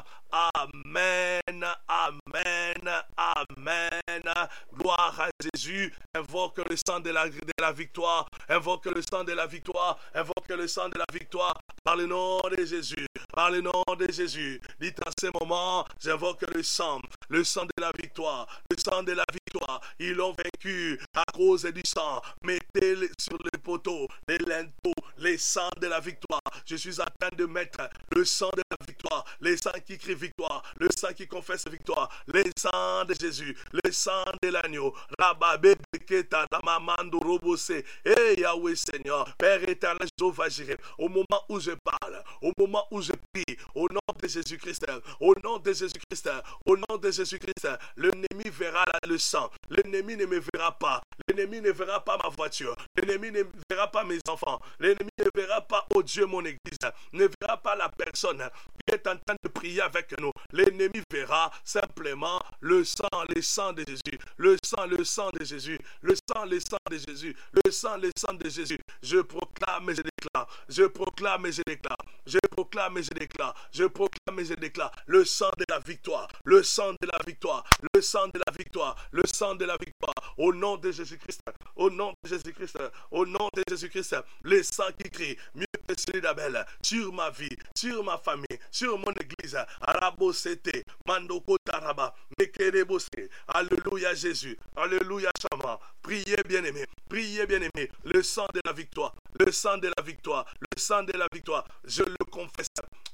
amen, amen, amen, gloire à Jésus, invoque le sang de la, de la victoire, invoque le sang de la victoire, invoque le sang de la victoire, par le nom de Jésus, par le nom de Jésus, dites en ce moment, j'invoque le sang, le sang de la victoire, le sang de la victoire, ils l'ont vaincu à cause du sang, mettez sur les poteaux, les linteaux, les sangs de la victoire, je suis en train de mettre le sang de la victoire, les sangs qui crient victoire, le sang qui confesse victoire, les sangs de Jésus, le sang de l'agneau, Rababé, Beketa, Ramamando, Robose, et Yahweh Seigneur, Père éternel, Jéhovah Jireh, au moment où je parle, au moment où je prie, au nom de Jésus-Christ, au nom de Jésus-Christ, au nom de Jésus-Christ, l'ennemi verra le sang, l'ennemi ne me verra pas, l'ennemi ne verra pas ma voiture, l'ennemi ne verra pas mes enfants, l'ennemi ne verra pas, oh Dieu, mon église, ne verra pas la personne qui est en train de prier avec nous, l'ennemi verra simplement le sang, le sang de Jésus, le sang, le sang de Jésus, le sang, le sang de Jésus, le sang, le sang de Jésus, je proclame et je déclare, je proclame et je déclare, je proclame et je déclare, je proclame et je déclare, le sang de la victoire, le sang de la victoire, le sang de la victoire, le sang de la victoire, au nom de Jésus-Christ, au nom de Jésus-Christ, au nom de Jésus-Christ, le sang qui crie, mieux que celui d'Abel, sur ma vie, sur ma famille, sur mon église, Arabosete, Mandoko Taraba, Mekerebose, alléluia Jésus, alléluia Shama, priez bien-aimé, priez bien-aimé, le sang de la victoire, le sang de la victoire, le sang de la victoire, je le confesse,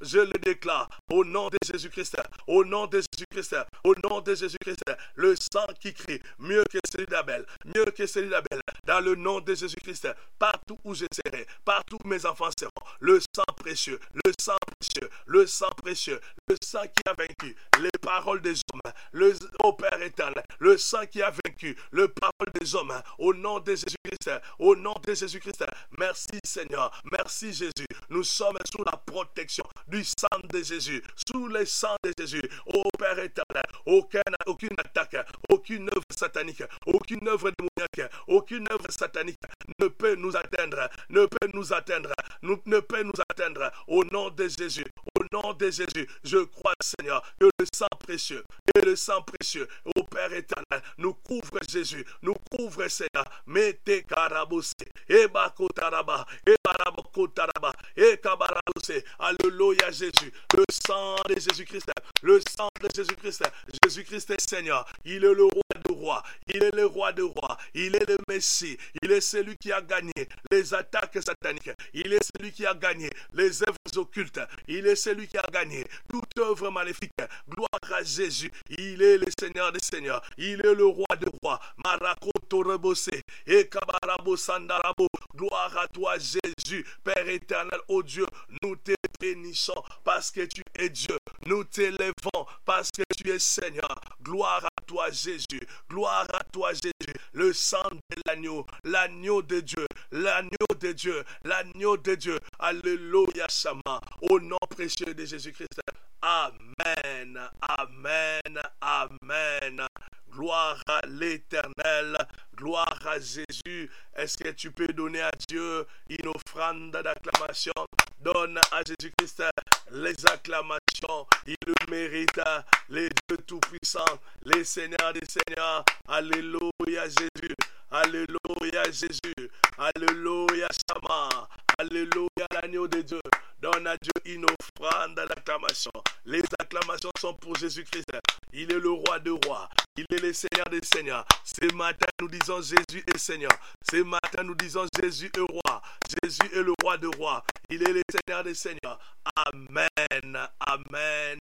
je le déclare au nom de Jésus-Christ, au nom de Jésus-Christ, au nom de Jésus-Christ, le sang qui crie, mieux que celui d'Abel, mieux que celui d'Abel, dans le nom de Jésus-Christ, partout où je serai, partout où mes enfants seront, le sang précieux, le sang précieux, le sang précieux, le sang qui a vaincu les paroles des hommes, le, ô Père éternel, le sang qui a vaincu les paroles des hommes, au nom de Jésus-Christ, au nom de Jésus-Christ, merci Seigneur, merci Jésus, nous sommes sous la protection du sang de Jésus, sous le sang de Jésus, ô Père éternel, aucun, aucune attaque, aucune œuvre satanique, aucune œuvre démoniaque, aucune œuvre satanique ne peut nous atteindre, ne peut nous atteindre, nous, ne peut nous atteindre, au nom de Jésus, au nom de Jésus, je crois Seigneur, que le sang précieux, et le sang précieux, ô Père éternel, nous couvre Jésus, nous couvre Seigneur, mettez karabose, et bakotaraba, et barabokotaraba, et kabarabose, alléluia Jésus, le sang de Jésus-Christ, le sang de Jésus-Christ, Jésus-Christ est Seigneur, il est le roi de rois, il est le roi de rois, il est le Messie, il est celui qui a gagné les attaques sataniques, il est celui qui a gagné les œuvres occultes, il est celui qui a gagné toute œuvre maléfique, gloire à Jésus, il est le Seigneur des Seigneurs, il est le roi des rois, Marakoto Rebose, et Kabarabo Sandarabo, gloire à toi Jésus, Père éternel, ô Dieu, nous te bénissons parce que tu es Dieu, nous t'élèvons parce que tu es Seigneur, gloire à toi Jésus, gloire à toi Jésus, le sang de l'agneau, l'agneau de Dieu, l'agneau de Dieu, l'agneau de Dieu, alléluia Shama, au nom précieux de Jésus-Christ, amen, amen, amen, gloire à l'Éternel, gloire à Jésus. Est-ce que tu peux donner à Dieu une offrande d'acclamation? Donne à Jésus-Christ les acclamations, il le mérite, les dieux tout-puissants, les seigneurs des seigneurs, alléluia Jésus, alléluia Jésus, alléluia Shama, alléluia l'agneau de Dieu. Donne à Dieu une offrande d'acclamation. Les acclamations sont pour Jésus-Christ. Il est le roi de rois. Il est le Seigneur des seigneurs. Ce matin, nous disons Jésus est Seigneur. Ce matin, nous disons Jésus est roi. Jésus est le roi de rois. Il est le Seigneur des seigneurs. Amen, amen,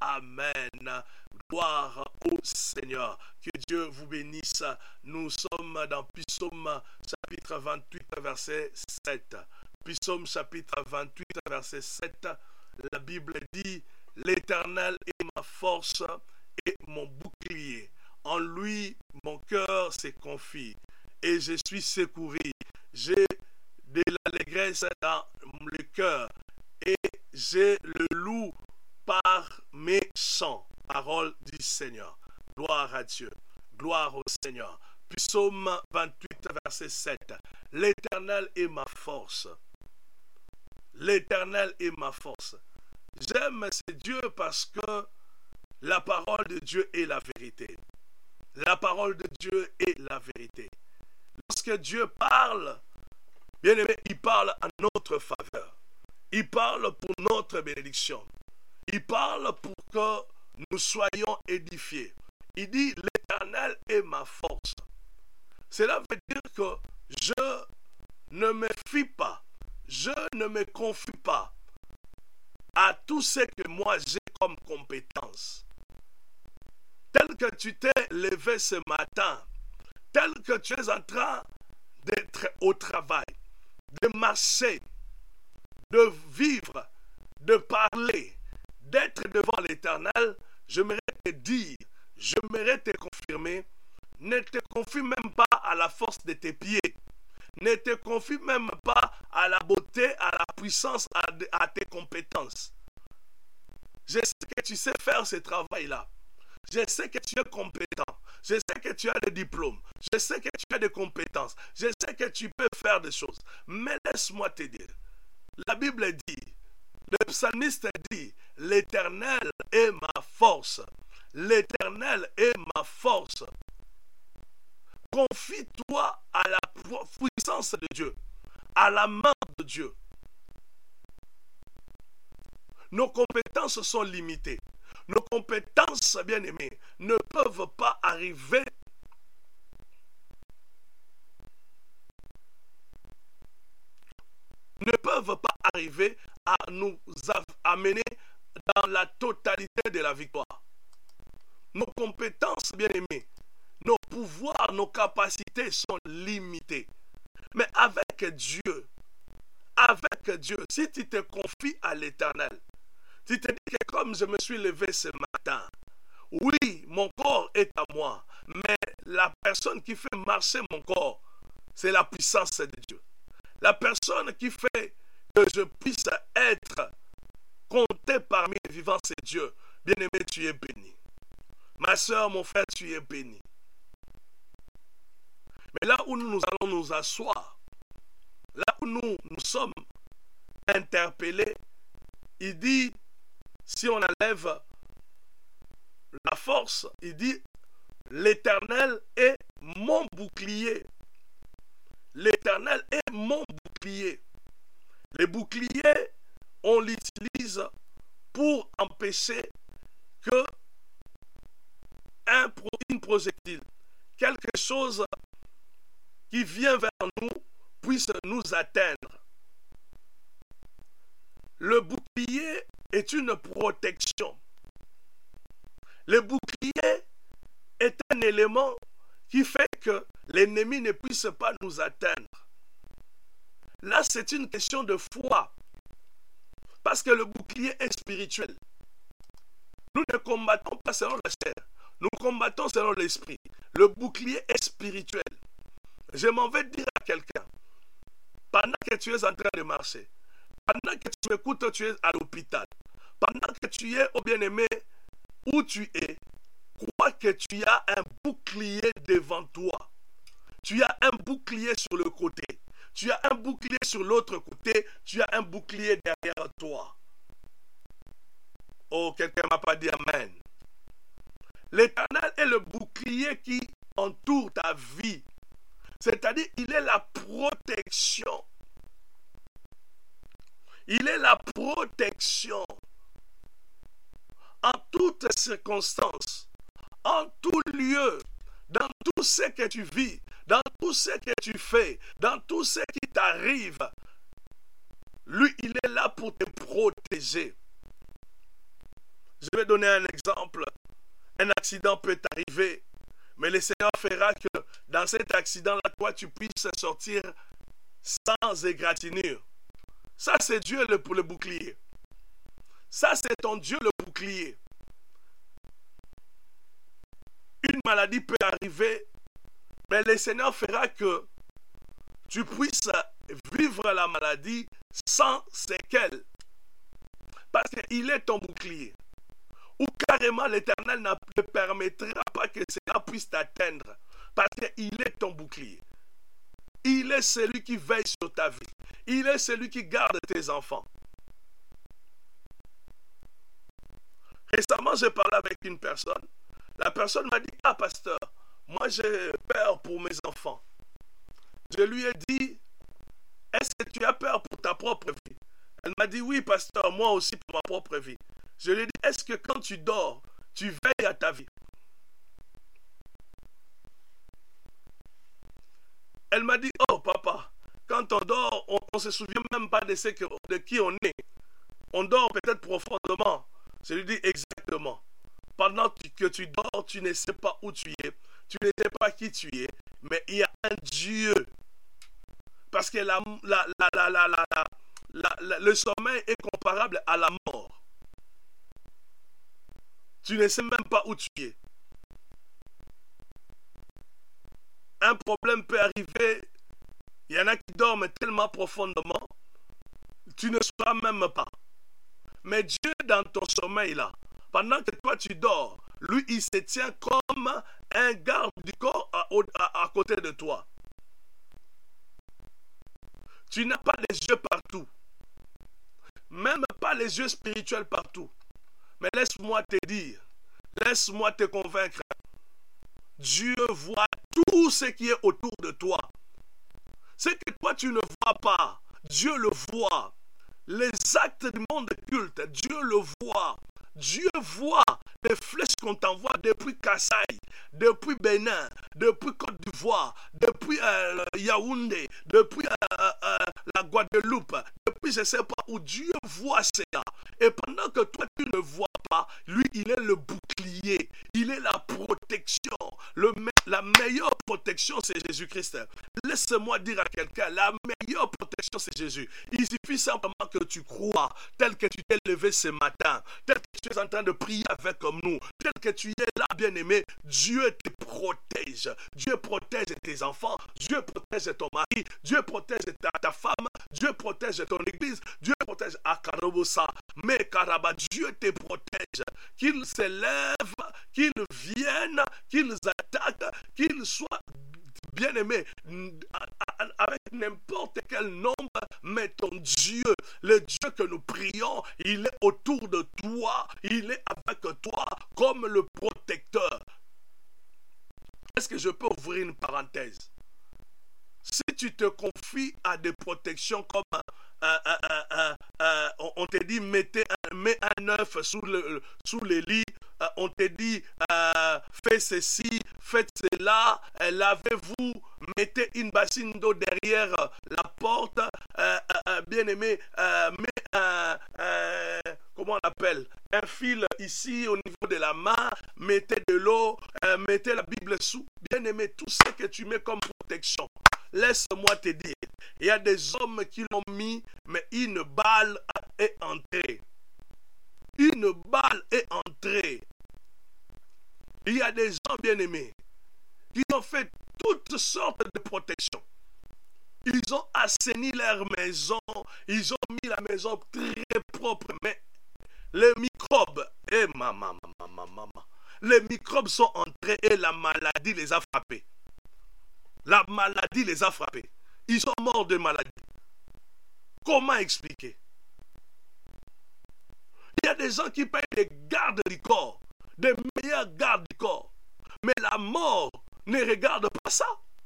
amen. Gloire au Seigneur. Que Dieu vous bénisse. Nous sommes dans Psaume chapitre vingt-huit, verset sept. Psaume chapitre vingt-huit, verset sept, la Bible dit, l'Éternel est ma force et mon bouclier. En lui, mon cœur se confie et je suis secouru. J'ai de l'allégresse dans le cœur et je le loue par mes chants. Parole du Seigneur. Gloire à Dieu. Gloire au Seigneur. Psaume vingt-huit, verset sept. L'Éternel est ma force. L'Éternel est ma force. J'aime ce Dieu parce que la parole de Dieu est la vérité. La parole de Dieu est la vérité. Lorsque Dieu parle, bien aimé, il parle en notre faveur. Il parle pour notre bénédiction. Il parle pour que nous soyons édifiés. Il dit, l'Éternel est ma force. Cela veut dire que je ne me fie pas. Je ne me confie pas à tout ce que moi j'ai comme compétence. Tel que tu t'es levé ce matin, tel que tu es en train d'être au travail, de marcher, de vivre, de parler, d'être devant l'Éternel, j'aimerais te dire, j'aimerais te confirmer, ne te confie même pas à la force de tes pieds. Ne te confie même pas à la beauté, à la puissance, à, à tes compétences. Je sais que tu sais faire ce travail-là. Je sais que tu es compétent. Je sais que tu as des diplômes. Je sais que tu as des compétences. Je sais que tu peux faire des choses. Mais laisse-moi te dire. La Bible dit, le psalmiste dit, l'Éternel est ma force. L'Éternel est ma force. Confie-toi à la puissance de Dieu, à la main de Dieu. Nos compétences sont limitées. Nos compétences, bien-aimés, ne peuvent pas arriver ne peuvent pas arriver à nous, à amener dans la totalité de la victoire. Nos compétences, bien-aimés, nos pouvoirs, nos capacités sont limitées. Mais avec Dieu, avec Dieu, si tu te confies à l'Éternel, tu te dis que comme je me suis levé ce matin, oui, mon corps est à moi, mais la personne qui fait marcher mon corps, c'est la puissance de Dieu. La personne qui fait que je puisse être compté parmi les vivants, c'est Dieu. Bien-aimé, tu es béni. Ma soeur, mon frère, tu es béni. Mais là où nous allons nous asseoir, là où nous nous sommes interpellés, il dit, si on enlève la force, il dit, l'Éternel est mon bouclier. L'Éternel est mon bouclier. Les boucliers, on l'utilise pour empêcher que un, une projectile, quelque chose qui vient vers nous, puisse nous atteindre. Le bouclier est une protection. Le bouclier est un élément qui fait que l'ennemi ne puisse pas nous atteindre. Là, c'est une question de foi. Parce que le bouclier est spirituel. Nous ne combattons pas selon la chair. Nous combattons selon l'esprit. Le bouclier est spirituel. Je m'en vais dire à quelqu'un, pendant que tu es en train de marcher, pendant que tu m'écoutes, tu es à l'hôpital, pendant que tu es, au bien-aimé, où tu es, crois que tu as un bouclier devant toi. Tu as un bouclier sur le côté. Tu as un bouclier sur l'autre côté. Tu as un bouclier derrière toi. Oh, quelqu'un ne m'a pas dit amen. L'Éternel est le bouclier qui entoure ta vie. C'est-à-dire, il est la protection. Il est la protection. En toutes circonstances, en tout lieu, dans tout ce que tu vis, dans tout ce que tu fais, dans tout ce qui t'arrive, lui, il est là pour te protéger. Je vais donner un exemple. Un accident peut t'arriver, mais le Seigneur fera que dans cet accident-là, toi, tu puisses sortir sans égratignure. Ça, c'est Dieu le, pour le bouclier. Ça, c'est ton Dieu le bouclier. Une maladie peut arriver, mais le Seigneur fera que tu puisses vivre la maladie sans séquelles. Parce qu'il est ton bouclier. Ou carrément l'Éternel ne permettra pas que cela puisse t'atteindre. Parce qu'il est ton bouclier. Il est celui qui veille sur ta vie. Il est celui qui garde tes enfants. Récemment, j'ai parlé avec une personne. La personne m'a dit, ah pasteur, moi j'ai peur pour mes enfants. Je lui ai dit, est-ce que tu as peur pour ta propre vie? Elle m'a dit, oui pasteur, moi aussi pour ma propre vie. Je lui ai dit, est-ce que quand tu dors, tu veilles à ta vie? Elle m'a dit, oh papa, quand on dort, on ne se souvient même pas de, ce que, de qui on est. On dort peut-être profondément. Je lui dis exactement. Pendant que tu dors, tu ne sais pas où tu es. Tu ne sais pas qui tu es. Mais il y a un Dieu. Parce que la, la, la, la, la, la, la, la, le sommeil est comparable à la mort. Tu ne sais même pas où tu es. Un problème peut arriver. Il y en a qui dorment tellement profondément. Tu ne sauras même pas. Mais Dieu, dans ton sommeil là, pendant que toi tu dors, lui il se tient comme un garde du corps à, à, à côté de toi. Tu n'as pas les yeux partout. Même pas les yeux spirituels partout. Mais laisse-moi te dire, laisse-moi te convaincre. Dieu voit tout ce qui est autour de toi. Ce que toi tu ne vois pas, Dieu le voit. Les actes du monde culte, Dieu le voit. Dieu voit les flèches qu'on t'envoie depuis Kassai, depuis Bénin, depuis Côte d'Ivoire, depuis euh, Yaoundé, depuis euh, euh, la Guadeloupe, depuis puis je ne sais pas où Dieu voit cela. Et pendant que toi tu ne vois pas, lui il est le bouclier, il est la protection. Le, la meilleure protection c'est Jésus-Christ. Laisse-moi dire à quelqu'un, la meilleure protection c'est Jésus. Il suffit simplement que tu crois, tel que tu t'es levé ce matin, tel que tu es en train de prier avec nous, tel que tu es là bien-aimé, Dieu te protège. Dieu protège tes enfants, Dieu protège ton mari, Dieu protège ta, ta femme, Dieu protège ton église, Dieu protège Akarobosa, mais Karaba, Dieu te protège. Qu'ils s'élèvent, qu'ils viennent, qu'ils attaquent, qu'ils soient bien-aimés avec n'importe quel nombre, mais ton Dieu, le Dieu que nous prions, il est autour de toi, il est avec toi comme le protecteur. Est-ce que je peux ouvrir une parenthèse? Si tu te confies à des protections comme euh, euh, euh, euh, euh, on te dit mettez un, mets un œuf sous le, sous le lit, euh, on te dit euh, faites ceci, faites cela, euh, lavez-vous, mettez une bassine d'eau derrière la porte, euh, euh, bien aimé, euh, mets un, euh, comment on appelle, un fil ici au niveau de la main, mettez de l'eau, euh, mettez la Bible sous, bien aimé, tout ce que tu mets comme protection. Laisse-moi te dire, il y a des hommes qui l'ont mis, mais une balle est entrée. Une balle est entrée. Il y a des gens bien-aimés qui ont fait toutes sortes de protections. Ils ont assaini leur maison, ils ont mis la maison très propre, mais les microbes, eh maman, maman, maman, les microbes sont entrés et la maladie les a frappés. La maladie les a frappés. Ils sont morts de maladie. Comment expliquer? Il y a des gens qui payent des gardes du corps, des meilleurs gardes du corps. Mais la mort ne regarde pas ça.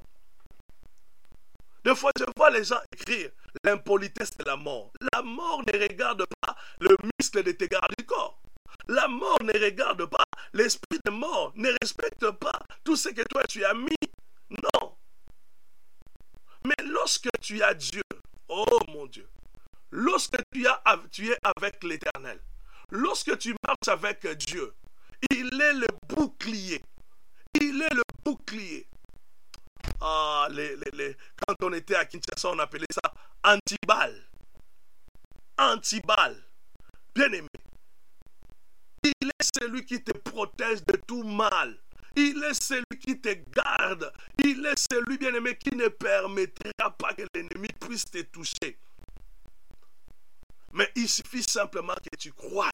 Des fois, je vois les gens écrire l'impolitesse de la mort. La mort ne regarde pas le muscle de tes gardes du corps. La mort ne regarde pas l'esprit de mort, ne respecte pas tout ce que toi tu as mis. Non. Mais lorsque tu as Dieu, oh mon Dieu, lorsque tu, as, tu es avec l'Éternel, lorsque tu marches avec Dieu, il est le bouclier. Il est le bouclier. Ah, les, les, les, quand on était à Kinshasa, on appelait ça anti-balle. Anti-balle. Bien-aimé. Il est celui qui te protège de tout mal. Il est celui qui te garde. Il est celui, bien-aimé, qui ne permettra pas que l'ennemi puisse te toucher. Mais il suffit simplement que tu croies.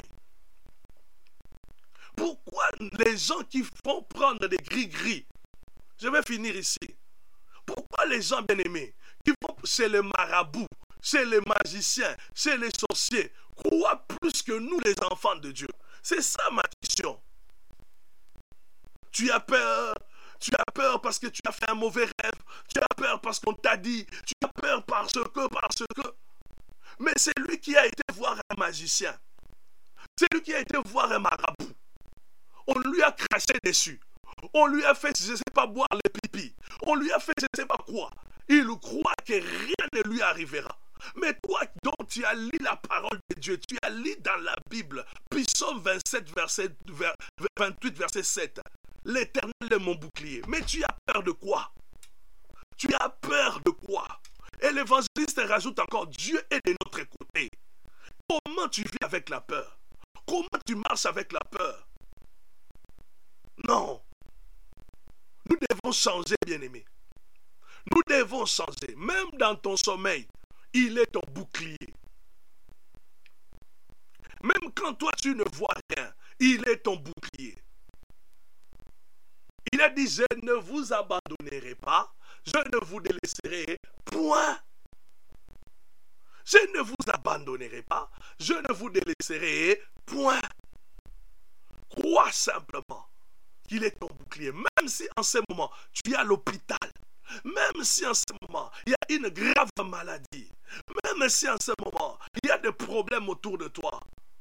Pourquoi les gens qui font prendre des gris-gris, je vais finir ici. Pourquoi les gens, bien-aimés, qui vont chez les marabouts, chez les magiciens, chez les sorciers, croient plus que nous, les enfants de Dieu? C'est ça ma question. Tu as peur, tu as peur parce que tu as fait un mauvais rêve, tu as peur parce qu'on t'a dit, tu as peur parce que, parce que. Mais c'est lui qui a été voir un magicien, c'est lui qui a été voir un marabout. On lui a craché dessus, on lui a fait, je ne sais pas, boire les pipis, on lui a fait, je ne sais pas quoi. Il croit que rien ne lui arrivera. Mais toi, dont tu as lu la parole de Dieu, tu as lu dans la Bible, Psaume vingt-sept, verset, vingt-huit, verset sept. L'Éternel est mon bouclier. Mais tu as peur de quoi? Tu as peur de quoi? Et l'évangéliste rajoute encore, Dieu est de notre côté. Comment tu vis avec la peur? Comment tu marches avec la peur? Non. Nous devons changer, bien-aimés. Nous devons changer. Même dans ton sommeil, il est ton bouclier. Même quand toi tu ne vois rien, il est ton bouclier. Il a dit, je ne vous abandonnerai pas, je ne vous délaisserai point. Je ne vous abandonnerai pas, je ne vous délaisserai point. Crois simplement qu'il est ton bouclier. Même si en ce moment, tu es à l'hôpital, même si en ce moment, il y a une grave maladie, même si en ce moment, il y a des problèmes autour de toi,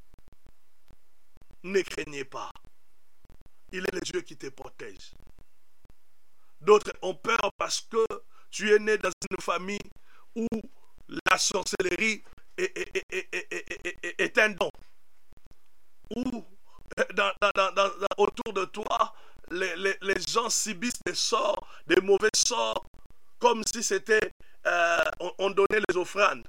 ne craignez pas. Il est le Dieu qui te protège. D'autres ont peur parce que tu es né dans une famille où la sorcellerie est, est, est, est, est, est un don. Ou dans, dans, dans, dans, autour de toi, les, les, les gens subissent des sorts, des mauvais sorts, comme si c'était, euh, on, on donnait les offrandes.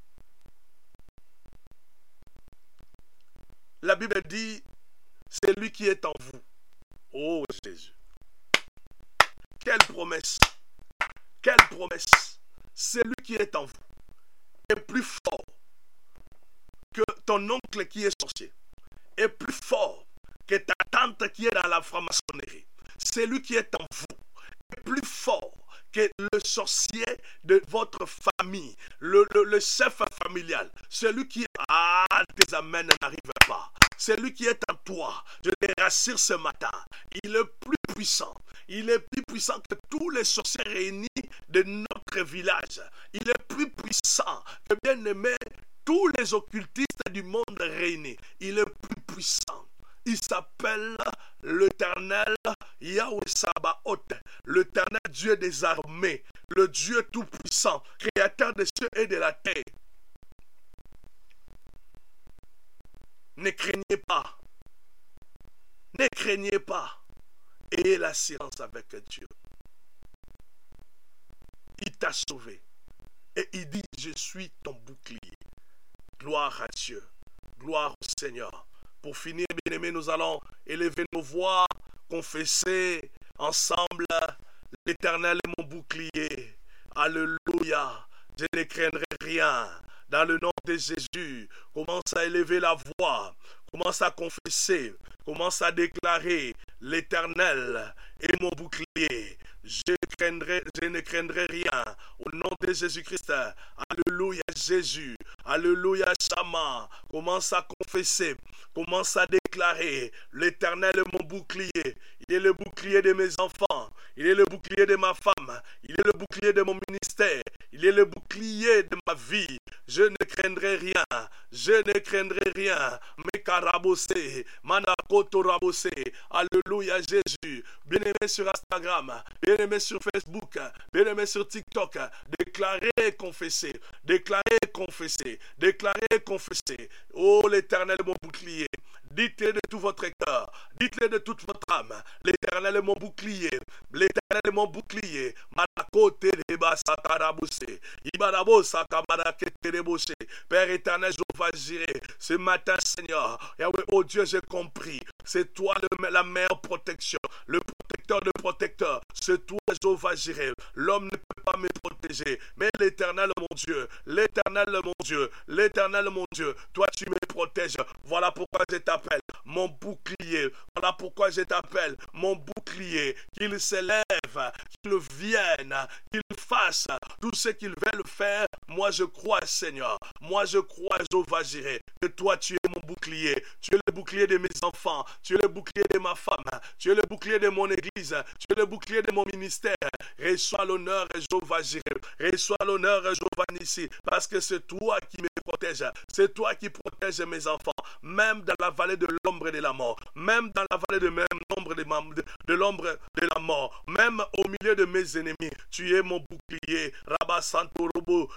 La Bible dit, c'est lui qui est en vous. Oh Jésus. Quelle promesse. Quelle promesse. Celui qui est en vous est plus fort que ton oncle qui est sorcier. Est plus fort que ta tante qui est dans la franc-maçonnerie. Celui qui est en vous est plus fort que le sorcier de votre famille, le, le, le chef familial. Celui qui est... Ah, tes amens n'arrivent pas. Celui qui est en toi, je les rassure ce matin, il est plus puissant. Il est plus puissant que tous les sorciers réunis de notre village. Il est plus puissant que, bien aimé, tous les occultistes du monde réunis. Il est plus puissant. Il s'appelle l'Éternel Yahweh Sabaoth, l'Éternel Dieu des armées, le Dieu tout-puissant, créateur des cieux et de la terre. Ne craignez pas. Ne craignez pas. Ayez la science avec Dieu. Il t'a sauvé. Et il dit, je suis ton bouclier. Gloire à Dieu. Gloire au Seigneur. Pour finir, bien-aimés, nous allons élever nos voix, confesser ensemble, l'Éternel est mon bouclier. Alléluia. Je ne craindrai rien. Dans le nom de Jésus, commence à élever la voix, commence à confesser, commence à déclarer, l'Éternel est mon bouclier. Je, craindrai, je ne craindrai rien. Au nom de Jésus-Christ, alléluia Jésus, alléluia Shama. Commence à confesser, commence à déclarer, l'Éternel est mon bouclier. Il est le bouclier de mes enfants, il est le bouclier de ma femme, il est le bouclier de mon ministère, il est le bouclier de ma vie. Je ne craindrai rien, je ne craindrai rien. Mekarabose, Manakoto Rabose, alléluia Jésus. Bien-aimé sur Instagram, bien-aimé sur Facebook, bien-aimé sur TikTok, déclarez et confessez, déclarez et confessez, déclarez et confessez. Oh l'Éternel est mon bouclier. Dites-le de tout votre cœur, dites-le de toute votre âme. L'Éternel est mon bouclier, l'Éternel est mon bouclier. Père éternel, je vais gérer ce matin, Seigneur. Yahweh, oh Dieu, j'ai compris. C'est toi le, la meilleure protection, le protecteur de protecteurs. C'est toi, Jéhovah Jireh. L'homme ne peut pas me protéger, mais l'Éternel, mon Dieu, l'Éternel, mon Dieu, l'Éternel, mon Dieu, toi, tu me protèges. Voilà pourquoi je t'appelle mon bouclier. Voilà pourquoi je t'appelle mon bouclier. Qu'il s'élève, qu'il vienne, qu'il fasse tout ce qu'ils veulent faire. Moi, je crois, Seigneur. Moi, je crois, Jéhovah Jireh, que toi, tu es mon bouclier. Tu es le bouclier de mes enfants. Tu es le bouclier de ma femme. Tu es le bouclier de mon église. Tu es le bouclier de mon ministère. Reçois l'honneur, Jéhovah Jireh. Reçois l'honneur, Jéhovah Nissi. Parce que c'est toi qui me protège. C'est toi qui protège mes enfants. Même dans la vallée de l'ombre et de la mort. Même dans la vallée de même l'ombre de, de, de l'ombre de la mort. Même au milieu de mes ennemis. Tu es mon bouclier. Rabba Santo Robo.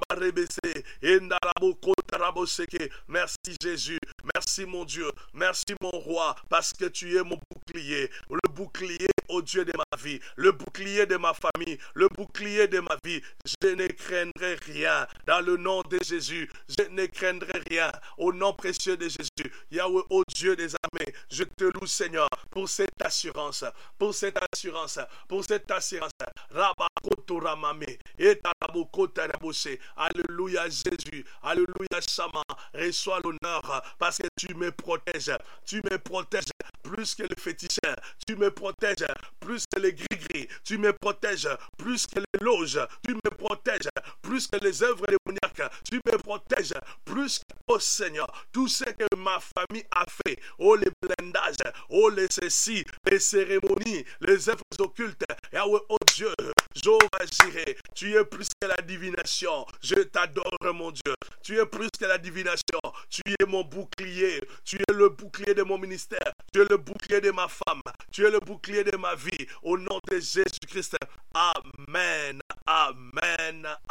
Merci Jésus. Merci mon Dieu. Merci mon roi. Parce que tu es mon bouclier. Le bouclier au Dieu de ma vie. Le bouclier de ma famille. Le bouclier de ma vie. Je ne craindrai rien. Dans le nom de Jésus. Je ne craindrai rien. Au nom précieux de Jésus. Yahweh, ô Dieu des armées. Je te loue Seigneur pour cette assurance. Pour cette assurance. Pour cette assurance. Rabakoto Ramame. Et Tarabokota Rabose. Alléluia Jésus. Alléluia Shama. Reçois l'honneur parce que tu me protèges. Tu me protèges plus que le féticheur. Tu me protèges plus que les gris-gris. Tu me protèges plus que les loges. Tu me protèges plus que les œuvres démoniaques. Tu me protèges plus que, oh Seigneur, tout ce que ma famille a fait. Oh les blindages. Oh les ceci, les cérémonies, les œuvres occultes. Yahweh, oh Dieu, Jéhovah Jireh, tu es plus que la divination. Je t'adore mon Dieu. Tu es plus que la divination. Tu es mon bouclier. Tu es le bouclier de mon ministère. Tu es le bouclier de ma femme. Tu es le bouclier de ma vie. Au nom de Jésus-Christ. Amen. Amen. Amen.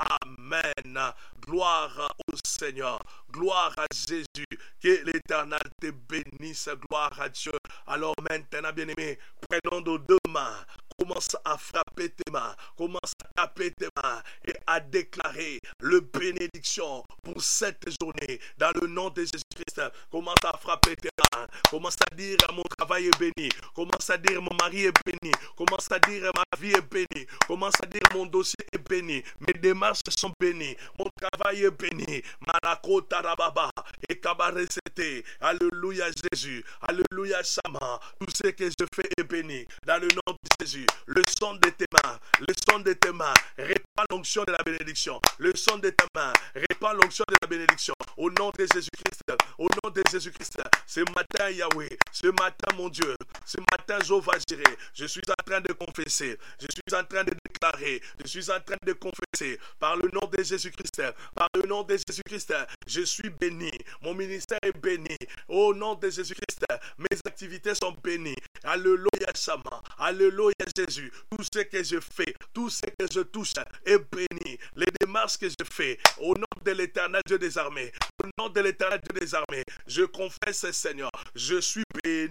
Amen. Gloire au Seigneur. Gloire à Jésus. Que l'Éternel te bénisse. Gloire à Dieu. Alors maintenant, bien-aimé, prenons nos deux mains. Commence à frapper tes mains. Commence à taper tes mains et à déclarer le bénédiction pour cette journée. Dans le nom de Jésus-Christ, commence à frapper tes mains. Commence à dire mon travail est béni. Commence à dire mon mari est béni. Commence à dire ma vie est bénie. Commence à dire mon dossier est béni. Mes démarches sont bénies. Mon travail est béni. Marako tarababa et kabaresete. Alléluia Jésus. Alléluia Sama. Tout ce que je fais est béni. Dans le nom de Jésus. Le son de tes mains. Le son de tes mains. Répand l'onction de la bénédiction. Le son de tes mains. Répand l'onction de la bénédiction. Au nom de Jésus-Christ. Au nom de Jésus-Christ. Ce matin Yahweh. Ce matin mon Dieu. Ce matin Jéhovah Jireh. Je suis en train de confesser. Je suis en train de déclarer. Je suis en train de confesser. Par le nom de Jésus-Christ. Par le nom de Jésus-Christ. Je suis béni. Mon ministère est béni. Au nom de Jésus-Christ. Mes activités sont bénies. Alléluia Sama. Alléluia Jésus. Tout ce que je fais. Tout ce que je touche est béni. Les démarches que je fais. Au nom de l'Éternel Dieu des armées. Au nom de l'Éternel Dieu des armées. Je confesse Seigneur. Je suis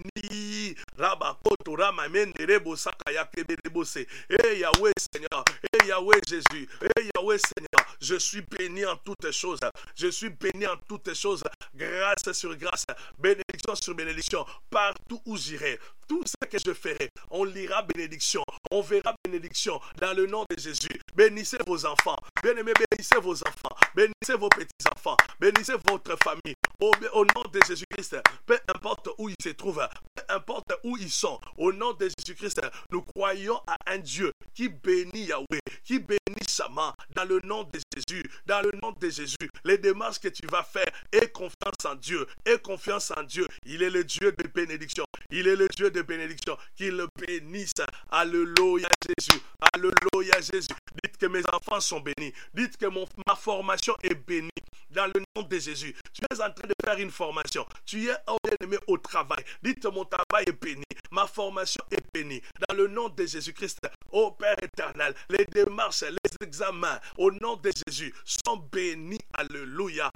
béni. Rabakoto Ramamenderebo Sakaya Keberebose. Eh Yahweh Seigneur. Eh Yahweh Jésus. Eh Yahweh Seigneur. Je suis béni en toutes choses. Je suis béni en toutes choses. Grâce sur grâce. Bénédiction sur bénédiction. Partout où j'irai. Tout ce que je ferai, on lira bénédiction, on verra bénédiction dans le nom de Jésus. Bénissez vos enfants, bien-aimés, bénissez vos enfants, bénissez vos petits-enfants, bénissez votre famille. Au, au nom de Jésus-Christ, peu importe où ils se trouvent, peu importe où ils sont, au nom de Jésus-Christ, nous croyons à un Dieu qui bénit Yahweh, qui bénit Shama, dans le nom de Jésus, dans le nom de Jésus. Les démarches que tu vas faire, aie confiance en Dieu, aie confiance en Dieu. Il est le Dieu de bénédiction, il est le Dieu de bénédiction, qu'il le bénisse. Alléluia Jésus, alléluia Jésus. Dites que mes enfants sont bénis, dites que mon, ma formation est bénie dans le nom de Jésus. Tu es en train de faire une formation, tu es bien-aimé au travail, dites mon travail est béni, ma formation est bénie dans le nom de Jésus-Christ. Ô Père éternel, les démarches, les examens au nom de Jésus sont bénis. Alléluia,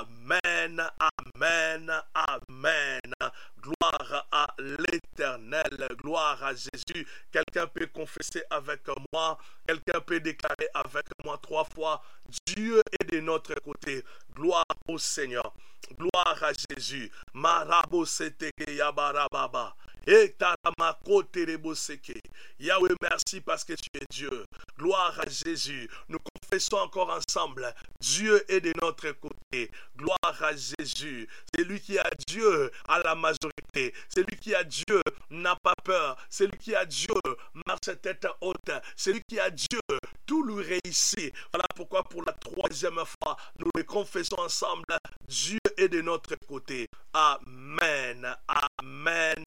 amen, amen, amen. Gloire à l'Éternel, gloire à Jésus. Quelqu'un peut confesser avec moi, quelqu'un peut déclarer avec moi trois fois: Dieu est de notre côté. Gloire au Seigneur, gloire à Jésus. Marabo seteke yabarababa. Yahweh, merci parce que tu es Dieu. Gloire à Jésus. Nous confessons encore ensemble: Dieu est de notre côté. Gloire à Jésus. C'est lui qui a Dieu à la majorité. C'est lui qui a Dieu n'a pas peur. C'est lui qui a Dieu marche tête haute. C'est lui qui a Dieu tout lui réussit. Voilà pourquoi pour la troisième fois nous le confessons ensemble: Dieu est de notre côté. Amen. Amen.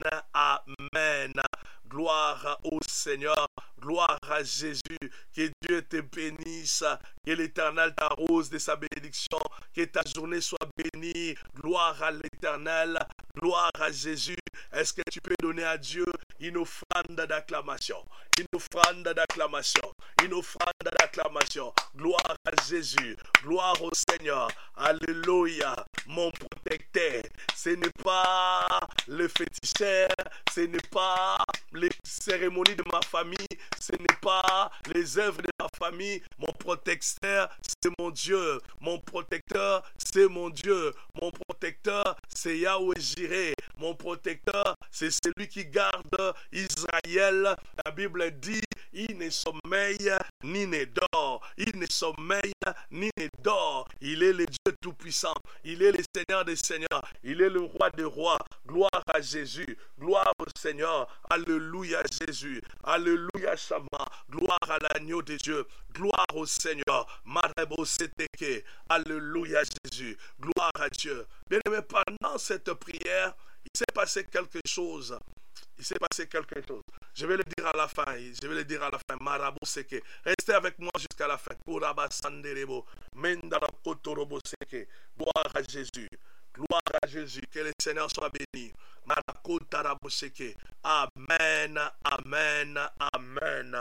Amen. Gloire au Seigneur, gloire à Jésus, que Dieu te bénisse, que l'Éternel t'arrose de sa bénédiction, que ta journée soit bénie. Gloire à l'Éternel, gloire à Jésus. Est-ce que tu peux donner à Dieu une offrande d'acclamation? Une offrande d'acclamation, une offrande d'acclamation. Gloire à Jésus, gloire au Seigneur. Alléluia, mon protecteur. Ce n'est pas le féticheur, ce n'est pas les cérémonies de ma famille, ce n'est pas les œuvres de ma famille. Mon protecteur, c'est mon Dieu. Mon protecteur, c'est mon Dieu. Mon protecteur, c'est Yahweh Jireh. Mon protecteur, c'est celui qui garde Israël. La Bible dit: il ne sommeille ni ne dort. Il ne sommeille ni ne dort. Il est le Dieu Tout-Puissant. Il est le Seigneur des Seigneurs. Il est le Roi des Rois. Gloire à Jésus. Gloire au Seigneur. Alléluia Jésus. Alléluia Shama. Gloire à l'agneau de Dieu. Gloire au Seigneur. Marebo Seteke. Alléluia Jésus. Gloire à Dieu. Bien-aimé, pendant cette prière, il s'est passé quelque chose. Il s'est passé quelque chose. Je vais le dire à la fin. Je vais le dire à la fin. Marabo Seke. Restez avec moi jusqu'à la fin. Kuraba Sanderebo. Mendara Kotorobo Seke. Gloire à Jésus. Gloire à Jésus. Que le Seigneur soit béni. Marako Tarabo Seke. Amen. Amen. Amen.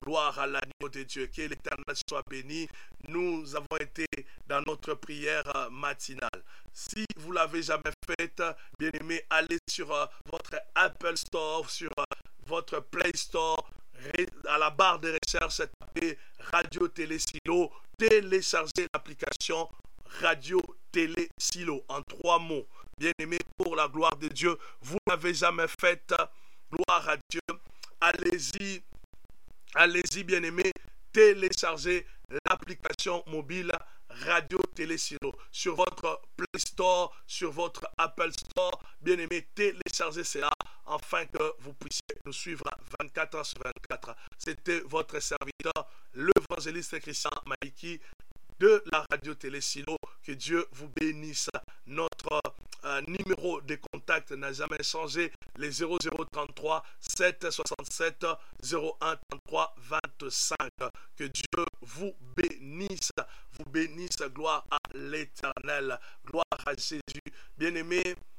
Gloire à l'agneau de Dieu. Que l'Éternel soit béni. Nous avons été dans notre prière matinale. Si vous ne l'avez jamais faite, bien aimé, allez sur votre Apple Store, sur votre Play Store, à la barre de recherche, tapez Radio Télé Silo, téléchargez l'application Radio Télé Silo en trois mots. Bien aimé, pour la gloire de Dieu, vous n'avez jamais fait, gloire à Dieu. Allez-y, allez-y, bien aimé, téléchargez l'application mobile Radio Télé Silo sur votre Play Store, sur votre Apple Store. Bien aimé, téléchargez cela afin que vous puissiez nous suivre vingt-quatre heures sur vingt-quatre. C'était votre serviteur, l'évangéliste Christian Maïki de la Radio Télé Silo. Que Dieu vous bénisse. Notre euh, numéro de contact n'a jamais changé. Les zéro zéro trente-trois sept soixante-sept zéro un trente-trois vingt-cinq. Que Dieu vous bénisse. Vous bénisse. Gloire à l'Éternel. Gloire à Jésus. Bien-aimés.